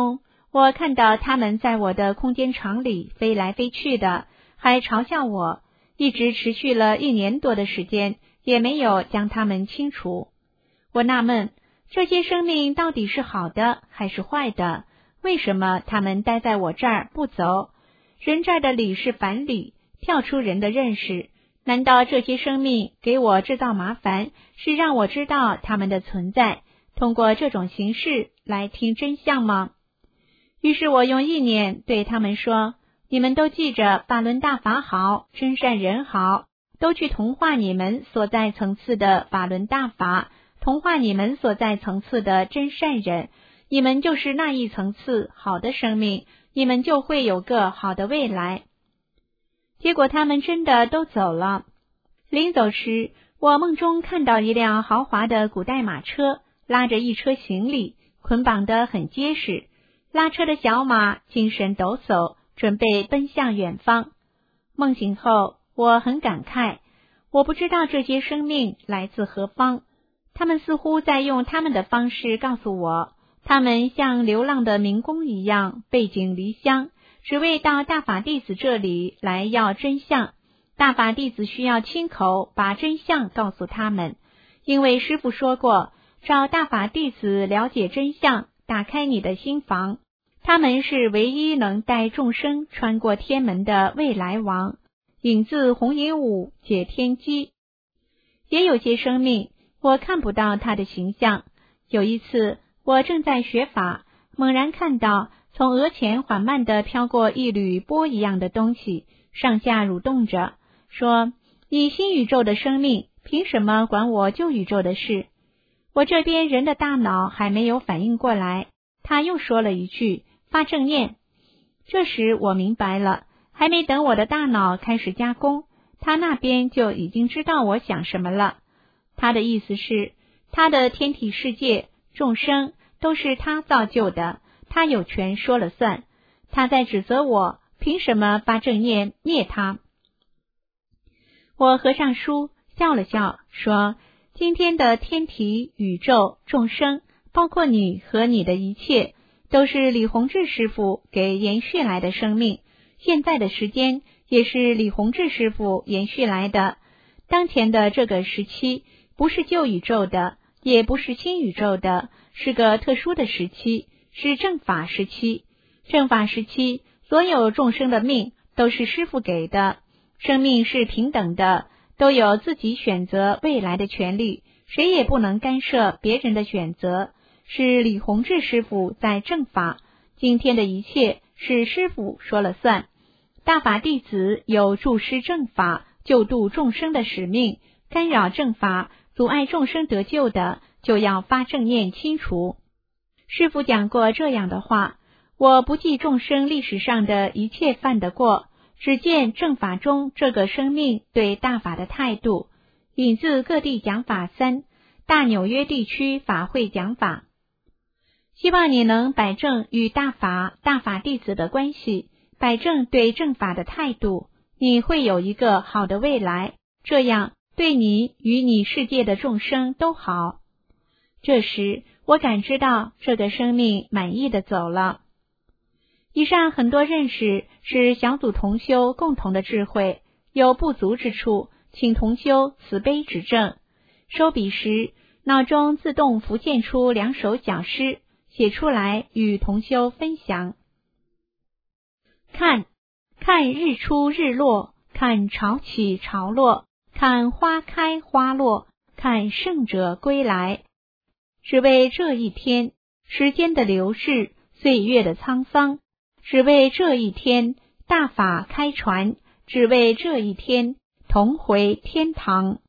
我看到他们在我的空间场里飞来飞去的，还嘲笑我，一直持续了1年多的时间，也没有将他们清除。我纳闷，这些生命到底是好的还是坏的？为什么他们待在我这儿不走？人这儿的理是反理，跳出人的认识。难道这些生命给我制造麻烦，是让我知道他们的存在，通过这种形式来听真相吗？于是我用意念对他们说，你们都记着法轮大法好，真善人好，都去同化你们所在层次的法轮大法，同化你们所在层次的真善人，你们就是那一层次好的生命，你们就会有个好的未来。结果他们真的都走了。临走时，我梦中看到一辆豪华的古代马车，拉着一车行李，捆绑得很结实。拉车的小马精神抖擞，准备奔向远方。梦醒后，我很感慨，我不知道这些生命来自何方，他们似乎在用他们的方式告诉我，他们像流浪的民工一样背井离乡，只为到大法弟子这里来要真相。大法弟子需要亲口把真相告诉他们，因为师父说过，找大法弟子了解真相，打开你的心房，他们是唯一能带众生穿过天门的未来王，引自红银舞解天机。也有些生命我看不到他的形象。有一次我正在学法，猛然看到从额前缓慢地飘过一缕波一样的东西，上下蠕动着，说，你新宇宙的生命凭什么管我旧宇宙的事？我这边人的大脑还没有反应过来，他又说了一句，发正念。这时我明白了，还没等我的大脑开始加工，他那边就已经知道我想什么了。他的意思是，他的天体世界众生都是他造就的，他有权说了算，他在指责我凭什么发正念灭他。我合上书笑了笑，说，今天的天体宇宙众生，包括你和你的一切，都是李洪志师父给延续来的生命，现在的时间也是李洪志师父延续来的。当前的这个时期不是旧宇宙的，也不是新宇宙的，是个特殊的时期，是正法时期。正法时期，所有众生的命都是师父给的，生命是平等的，都有自己选择未来的权利，谁也不能干涉别人的选择。是李洪志师父在正法，今天的一切是师父说了算。大法弟子有助施正法、救度众生的使命，干扰正法、阻碍众生得救的，就要发正念清除。师父讲过这样的话，我不计众生历史上的一切犯得过，只见正法中这个生命对大法的态度。引自各地讲法3，大纽约地区法会讲法。希望你能摆正与大法弟子的关系，摆正对正法的态度，你会有一个好的未来，这样对你与你世界的众生都好。这时我感知到这个生命满意的走了。以上很多认识是小组同修共同的智慧，有不足之处，请同修慈悲指正。收笔时，脑中自动浮现出2首小诗，写出来与同修分享。看日出日落，看潮起潮落，看花开花落，看圣者归来。只为这一天，时间的流逝，岁月的沧桑，只为这一天，大法开传，只为这一天，同回天堂。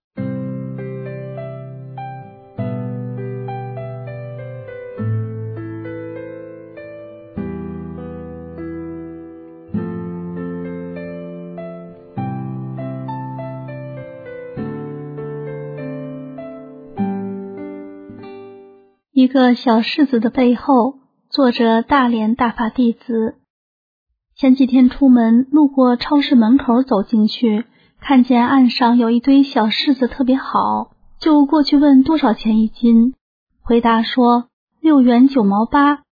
一个小柿子的背后，作者大连大法弟子。前几天出门，路过超市门口走进去，看见岸上有一堆小柿子特别好，就过去问多少钱一斤，回答说6元9毛8。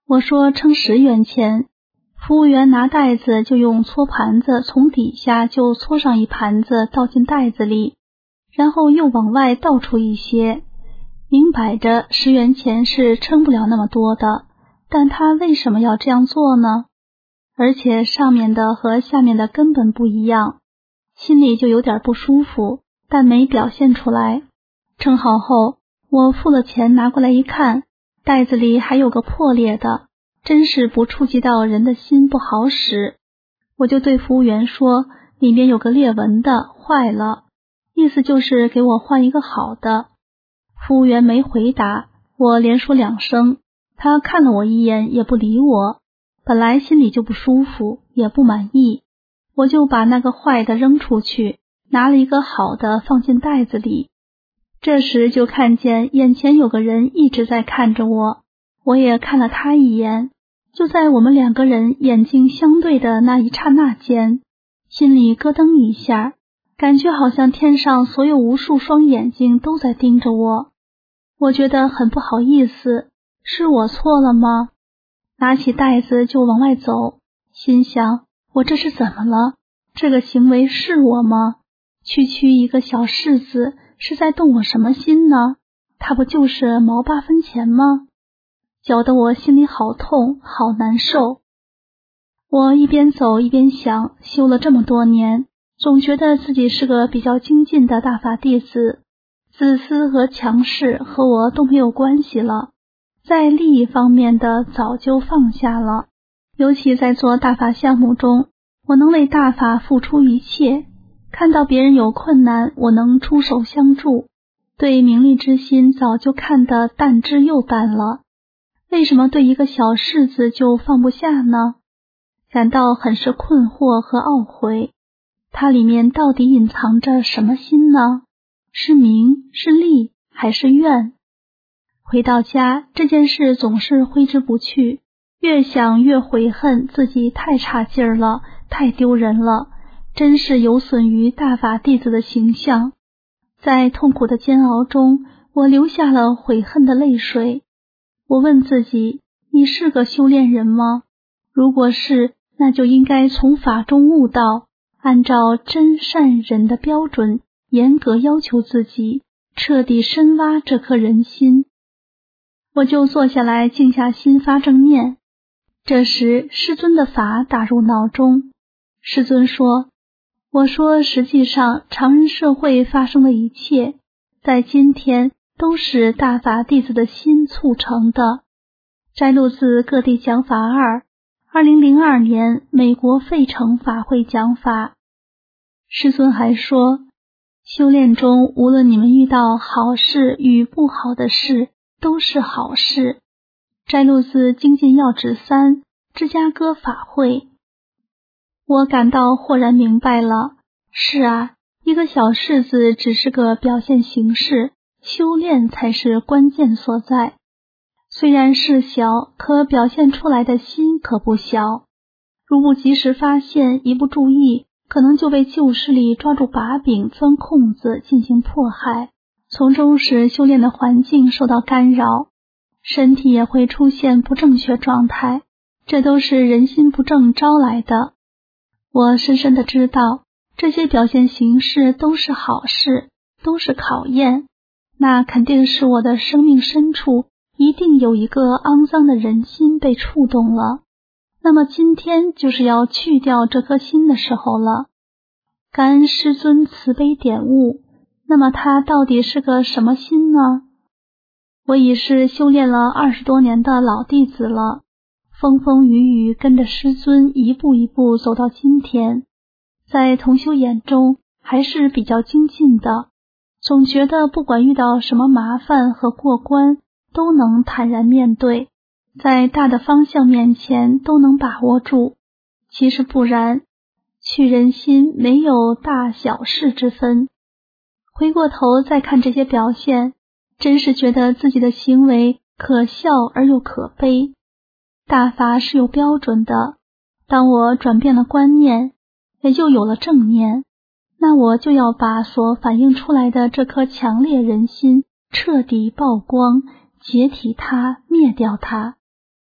我说称10元钱，服务员拿袋子就用搓盘子从底下就搓上一盘子倒进袋子里，然后又往外倒出一些，明摆着10元钱是称不了那么多的，但他为什么要这样做呢？而且上面的和下面的根本不一样，心里就有点不舒服，但没表现出来。称好后，我付了钱拿过来一看，袋子里还有个破裂的，真是不触及到人的心不好使。我就对服务员说，里面有个裂纹的，坏了，意思就是给我换一个好的。服务员没回答，我连说2声，他看了我一眼也不理我。本来心里就不舒服，也不满意，我就把那个坏的扔出去，拿了一个好的放进袋子里。这时就看见眼前有个人一直在看着我，我也看了他一眼。就在我们2个人眼睛相对的那一刹那间，心里咯噔一下，感觉好像天上所有无数双眼睛都在盯着我。我觉得很不好意思，是我错了吗？拿起袋子就往外走，心想我这是怎么了？这个行为是我吗？区区一个小柿子是在动我什么心呢？它不就是毛8分钱吗？搅得我心里好痛好难受。我一边走一边想，修了这么多年，总觉得自己是个比较精进的大法弟子，自私和强势和我都没有关系了，在利益方面的早就放下了。尤其在做大法项目中，我能为大法付出一切，看到别人有困难，我能出手相助，对名利之心早就看得淡之又淡了。为什么对一个小柿子就放不下呢？感到很是困惑和懊悔。它里面到底隐藏着什么心呢？是名，是利，还是怨？回到家，这件事总是挥之不去，越想越悔恨自己太差劲儿了，太丢人了，真是有损于大法弟子的形象。在痛苦的煎熬中，我流下了悔恨的泪水。我问自己，你是个修炼人吗？如果是，那就应该从法中悟道，按照真善忍的标准，严格要求自己，彻底深挖这颗人心。我就坐下来静下心发正念。这时师尊的法打入脑中。师尊说，我说实际上常人社会发生的一切，在今天都是大法弟子的心促成的。摘录自各地讲法2 2002年美国费城法会讲法。师尊还说，修炼中无论你们遇到好事与不好的事，都是好事。摘录自精进要旨3芝加哥法会。我感到豁然明白了，是啊，一个小柿子只是个表现形式，修炼才是关键所在。虽然事小，可表现出来的心可不小。如不及时发现，一不注意，可能就被旧势力抓住把柄，钻空子进行迫害，从中使修炼的环境受到干扰，身体也会出现不正确状态，这都是人心不正招来的。我深深地知道，这些表现形式都是好事，都是考验，那肯定是我的生命深处一定有一个肮脏的人心被触动了。那么今天就是要去掉这颗心的时候了。感恩师尊慈悲点悟，那么它到底是个什么心呢？我已是修炼了20多年的老弟子了，风风雨雨跟着师尊一步一步走到今天，在同修眼中还是比较精进的，总觉得不管遇到什么麻烦和过关，都能坦然面对，在大的方向面前都能把握住。其实不然，去人心没有大小事之分。回过头再看这些表现，真是觉得自己的行为可笑而又可悲。大法是有标准的，当我转变了观念，也就有了正念，那我就要把所反映出来的这颗强烈人心彻底曝光，解体它，灭掉它。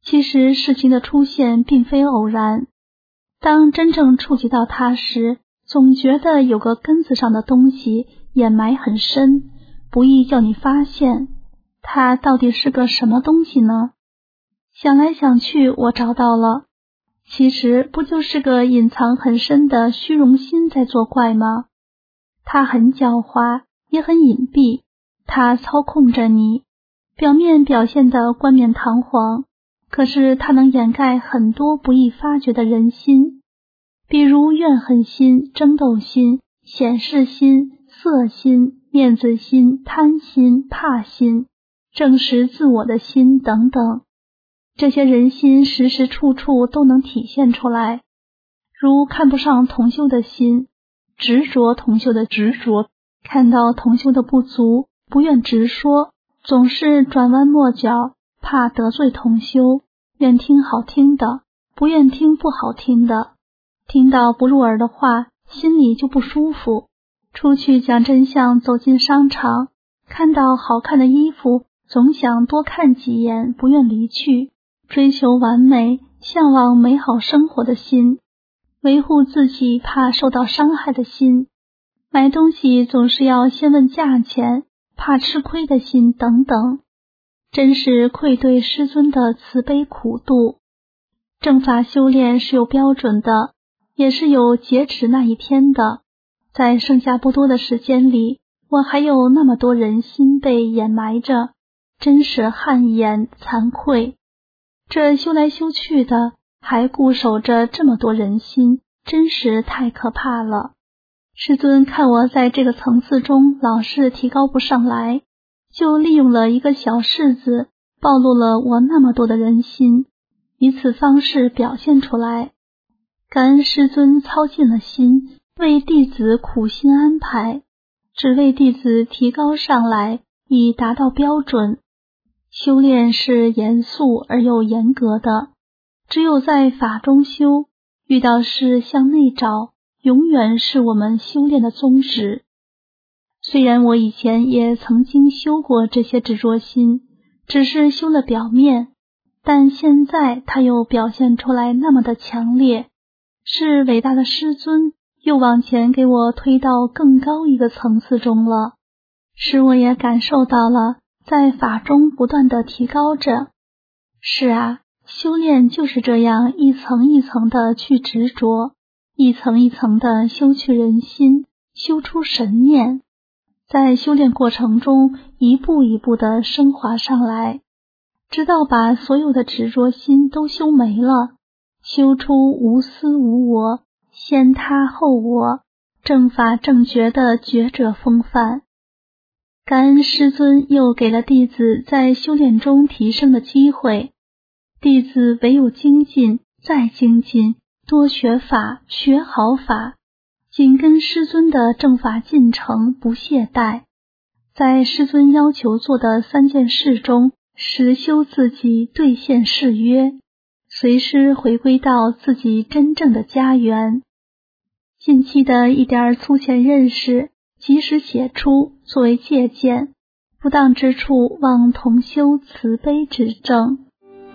其实事情的出现并非偶然，当真正触及到它时，总觉得有个根子上的东西掩埋很深，不易叫你发现。它到底是个什么东西呢？想来想去，我找到了，其实不就是个隐藏很深的虚荣心在作怪吗？它很狡猾，也很隐蔽，它操控着你，表面表现得冠冕堂皇，可是它能掩盖很多不易发觉的人心，比如怨恨心、争斗心、显示心、色心、面子心、贪心、怕心、证实自我的心等等。这些人心时时处处都能体现出来，如看不上同修的心，执着同修的执着，看到同修的不足，不愿直说，总是转弯抹角，怕得罪同修，愿听好听的，不愿听不好听的，听到不入耳的话，心里就不舒服。出去讲真相，走进商场，看到好看的衣服，总想多看几眼，不愿离去。追求完美，向往美好生活的心，维护自己怕受到伤害的心，买东西总是要先问价钱，怕吃亏的心等等，真是愧对师尊的慈悲苦度。正法修炼是有标准的，也是有截止那一天的，在剩下不多的时间里，我还有那么多人心被掩埋着，真是汗颜惭愧。这修来修去的，还固守着这么多人心，真是太可怕了。师尊看我在这个层次中老是提高不上来，就利用了一个小事子，暴露了我那么多的人心，以此方式表现出来。感恩师尊操尽了心，为弟子苦心安排，只为弟子提高上来，以达到标准。修炼是严肃而又严格的，只有在法中修，遇到事向内找，永远是我们修炼的宗旨。虽然我以前也曾经修过这些执着心，只是修了表面，但现在它又表现出来那么的强烈，是伟大的师尊又往前给我推到更高一个层次中了，使我也感受到了在法中不断的提高着。是啊，修炼就是这样一层一层的去执着，一层一层的修去人心，修出神念，在修炼过程中一步一步的升华上来，直到把所有的执着心都修没了，修出无私无我，先他后我，正法正觉的觉者风范。感恩师尊又给了弟子在修炼中提升的机会，弟子唯有精进再精进，多学法，学好法，紧跟师尊的正法进程，不懈怠，在师尊要求做的3件事中实修自己，兑现誓约，随师回归到自己真正的家园。近期的一点粗浅认识及时写出，作为借鉴，不当之处望同修慈悲指正。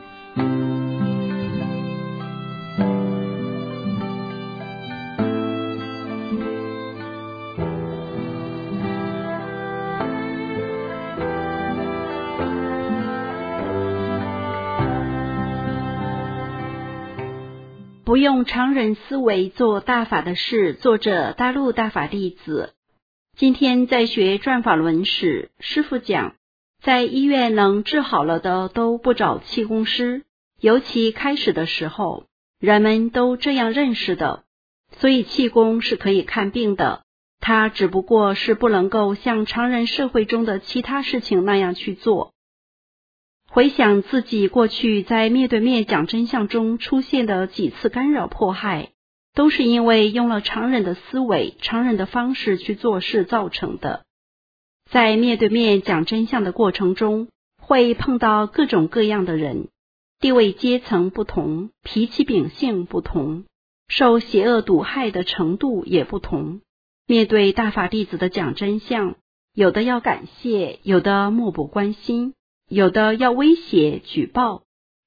不用常人思维做大法的事，作者大陆大法弟子。今天在学转法轮时，师父讲，在医院能治好了的都不找气功师，尤其开始的时候，人们都这样认识的，所以气功是可以看病的，它只不过是不能够像常人社会中的其他事情那样去做。回想自己过去在面对面讲真相中出现的几次干扰迫害，都是因为用了常人的思维、常人的方式去做事造成的。在面对面讲真相的过程中，会碰到各种各样的人，地位阶层不同，脾气秉性不同，受邪恶毒害的程度也不同。面对大法弟子的讲真相，有的要感谢，有的漠不关心，有的要威胁举报，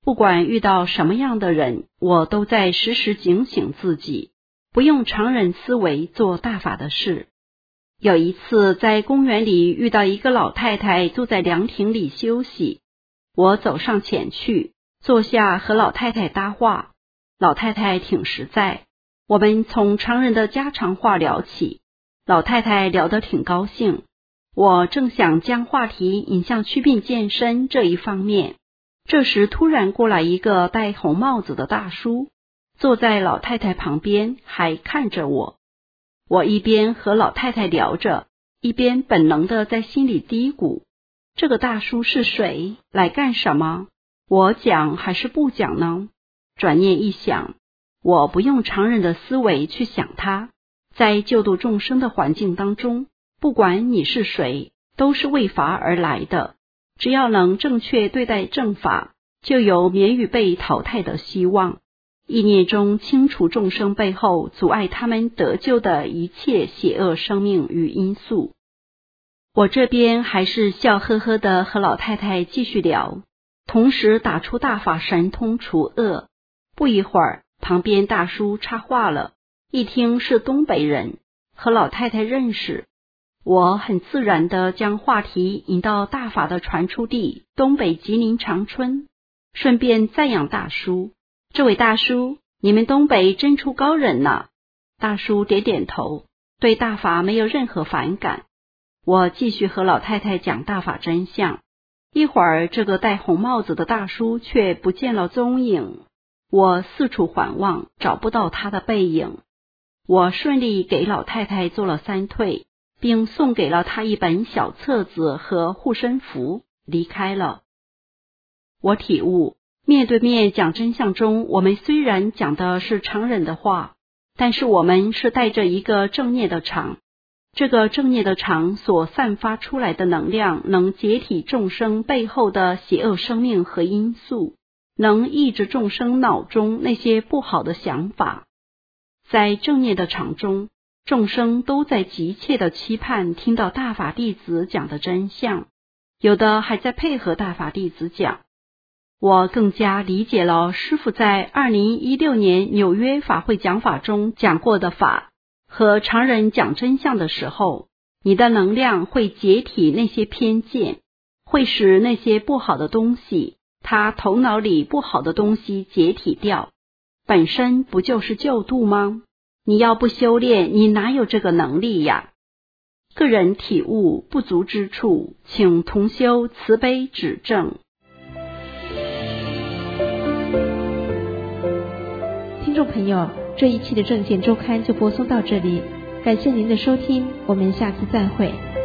不管遇到什么样的人，我都在时时警醒自己，不用常人思维做大法的事。有一次在公园里遇到一个老太太坐在凉亭里休息，我走上前去，坐下和老太太搭话。老太太挺实在，我们从常人的家常话聊起，老太太聊得挺高兴。我正想将话题引向祛病健身这一方面，这时突然过来一个戴红帽子的大叔，坐在老太太旁边，还看着我。我一边和老太太聊着，一边本能的在心里嘀咕，这个大叔是谁？来干什么？我讲还是不讲呢？转念一想，我不用常人的思维去想他，在救度众生的环境当中，不管你是谁，都是为法而来的，只要能正确对待正法，就有免于被淘汰的希望。意念中清除众生背后阻碍他们得救的一切邪恶生命与因素。我这边还是笑呵呵的和老太太继续聊，同时打出大法神通除恶。不一会儿，旁边大叔插话了，一听是东北人，和老太太认识。我很自然地将话题引到大法的传出地东北吉林长春，顺便赞扬大叔，这位大叔，你们东北真出高人呢。大叔点点头，对大法没有任何反感。我继续和老太太讲大法真相，一会儿这个戴红帽子的大叔却不见了踪影，我四处环望，找不到他的背影。我顺利给老太太做了3退，并送给了他一本小册子和护身符，离开了。我体悟，面对面讲真相中，我们虽然讲的是常人的话，但是我们是带着一个正念的场，这个正念的场所散发出来的能量，能解体众生背后的邪恶生命和因素，能抑制众生脑中那些不好的想法。在正念的场中，众生都在急切的期盼听到大法弟子讲的真相，有的还在配合大法弟子讲。我更加理解了师父在2016年纽约法会讲法中讲过的法，和常人讲真相的时候，你的能量会解体那些偏见，会使那些不好的东西，他头脑里不好的东西解体掉，本身不就是救度吗？你要不修炼，你哪有这个能力呀？个人体悟不足之处，请同修慈悲指正。 听众朋友，这一期的正见周刊就播送到这里，感谢您的收听，我们下次再会。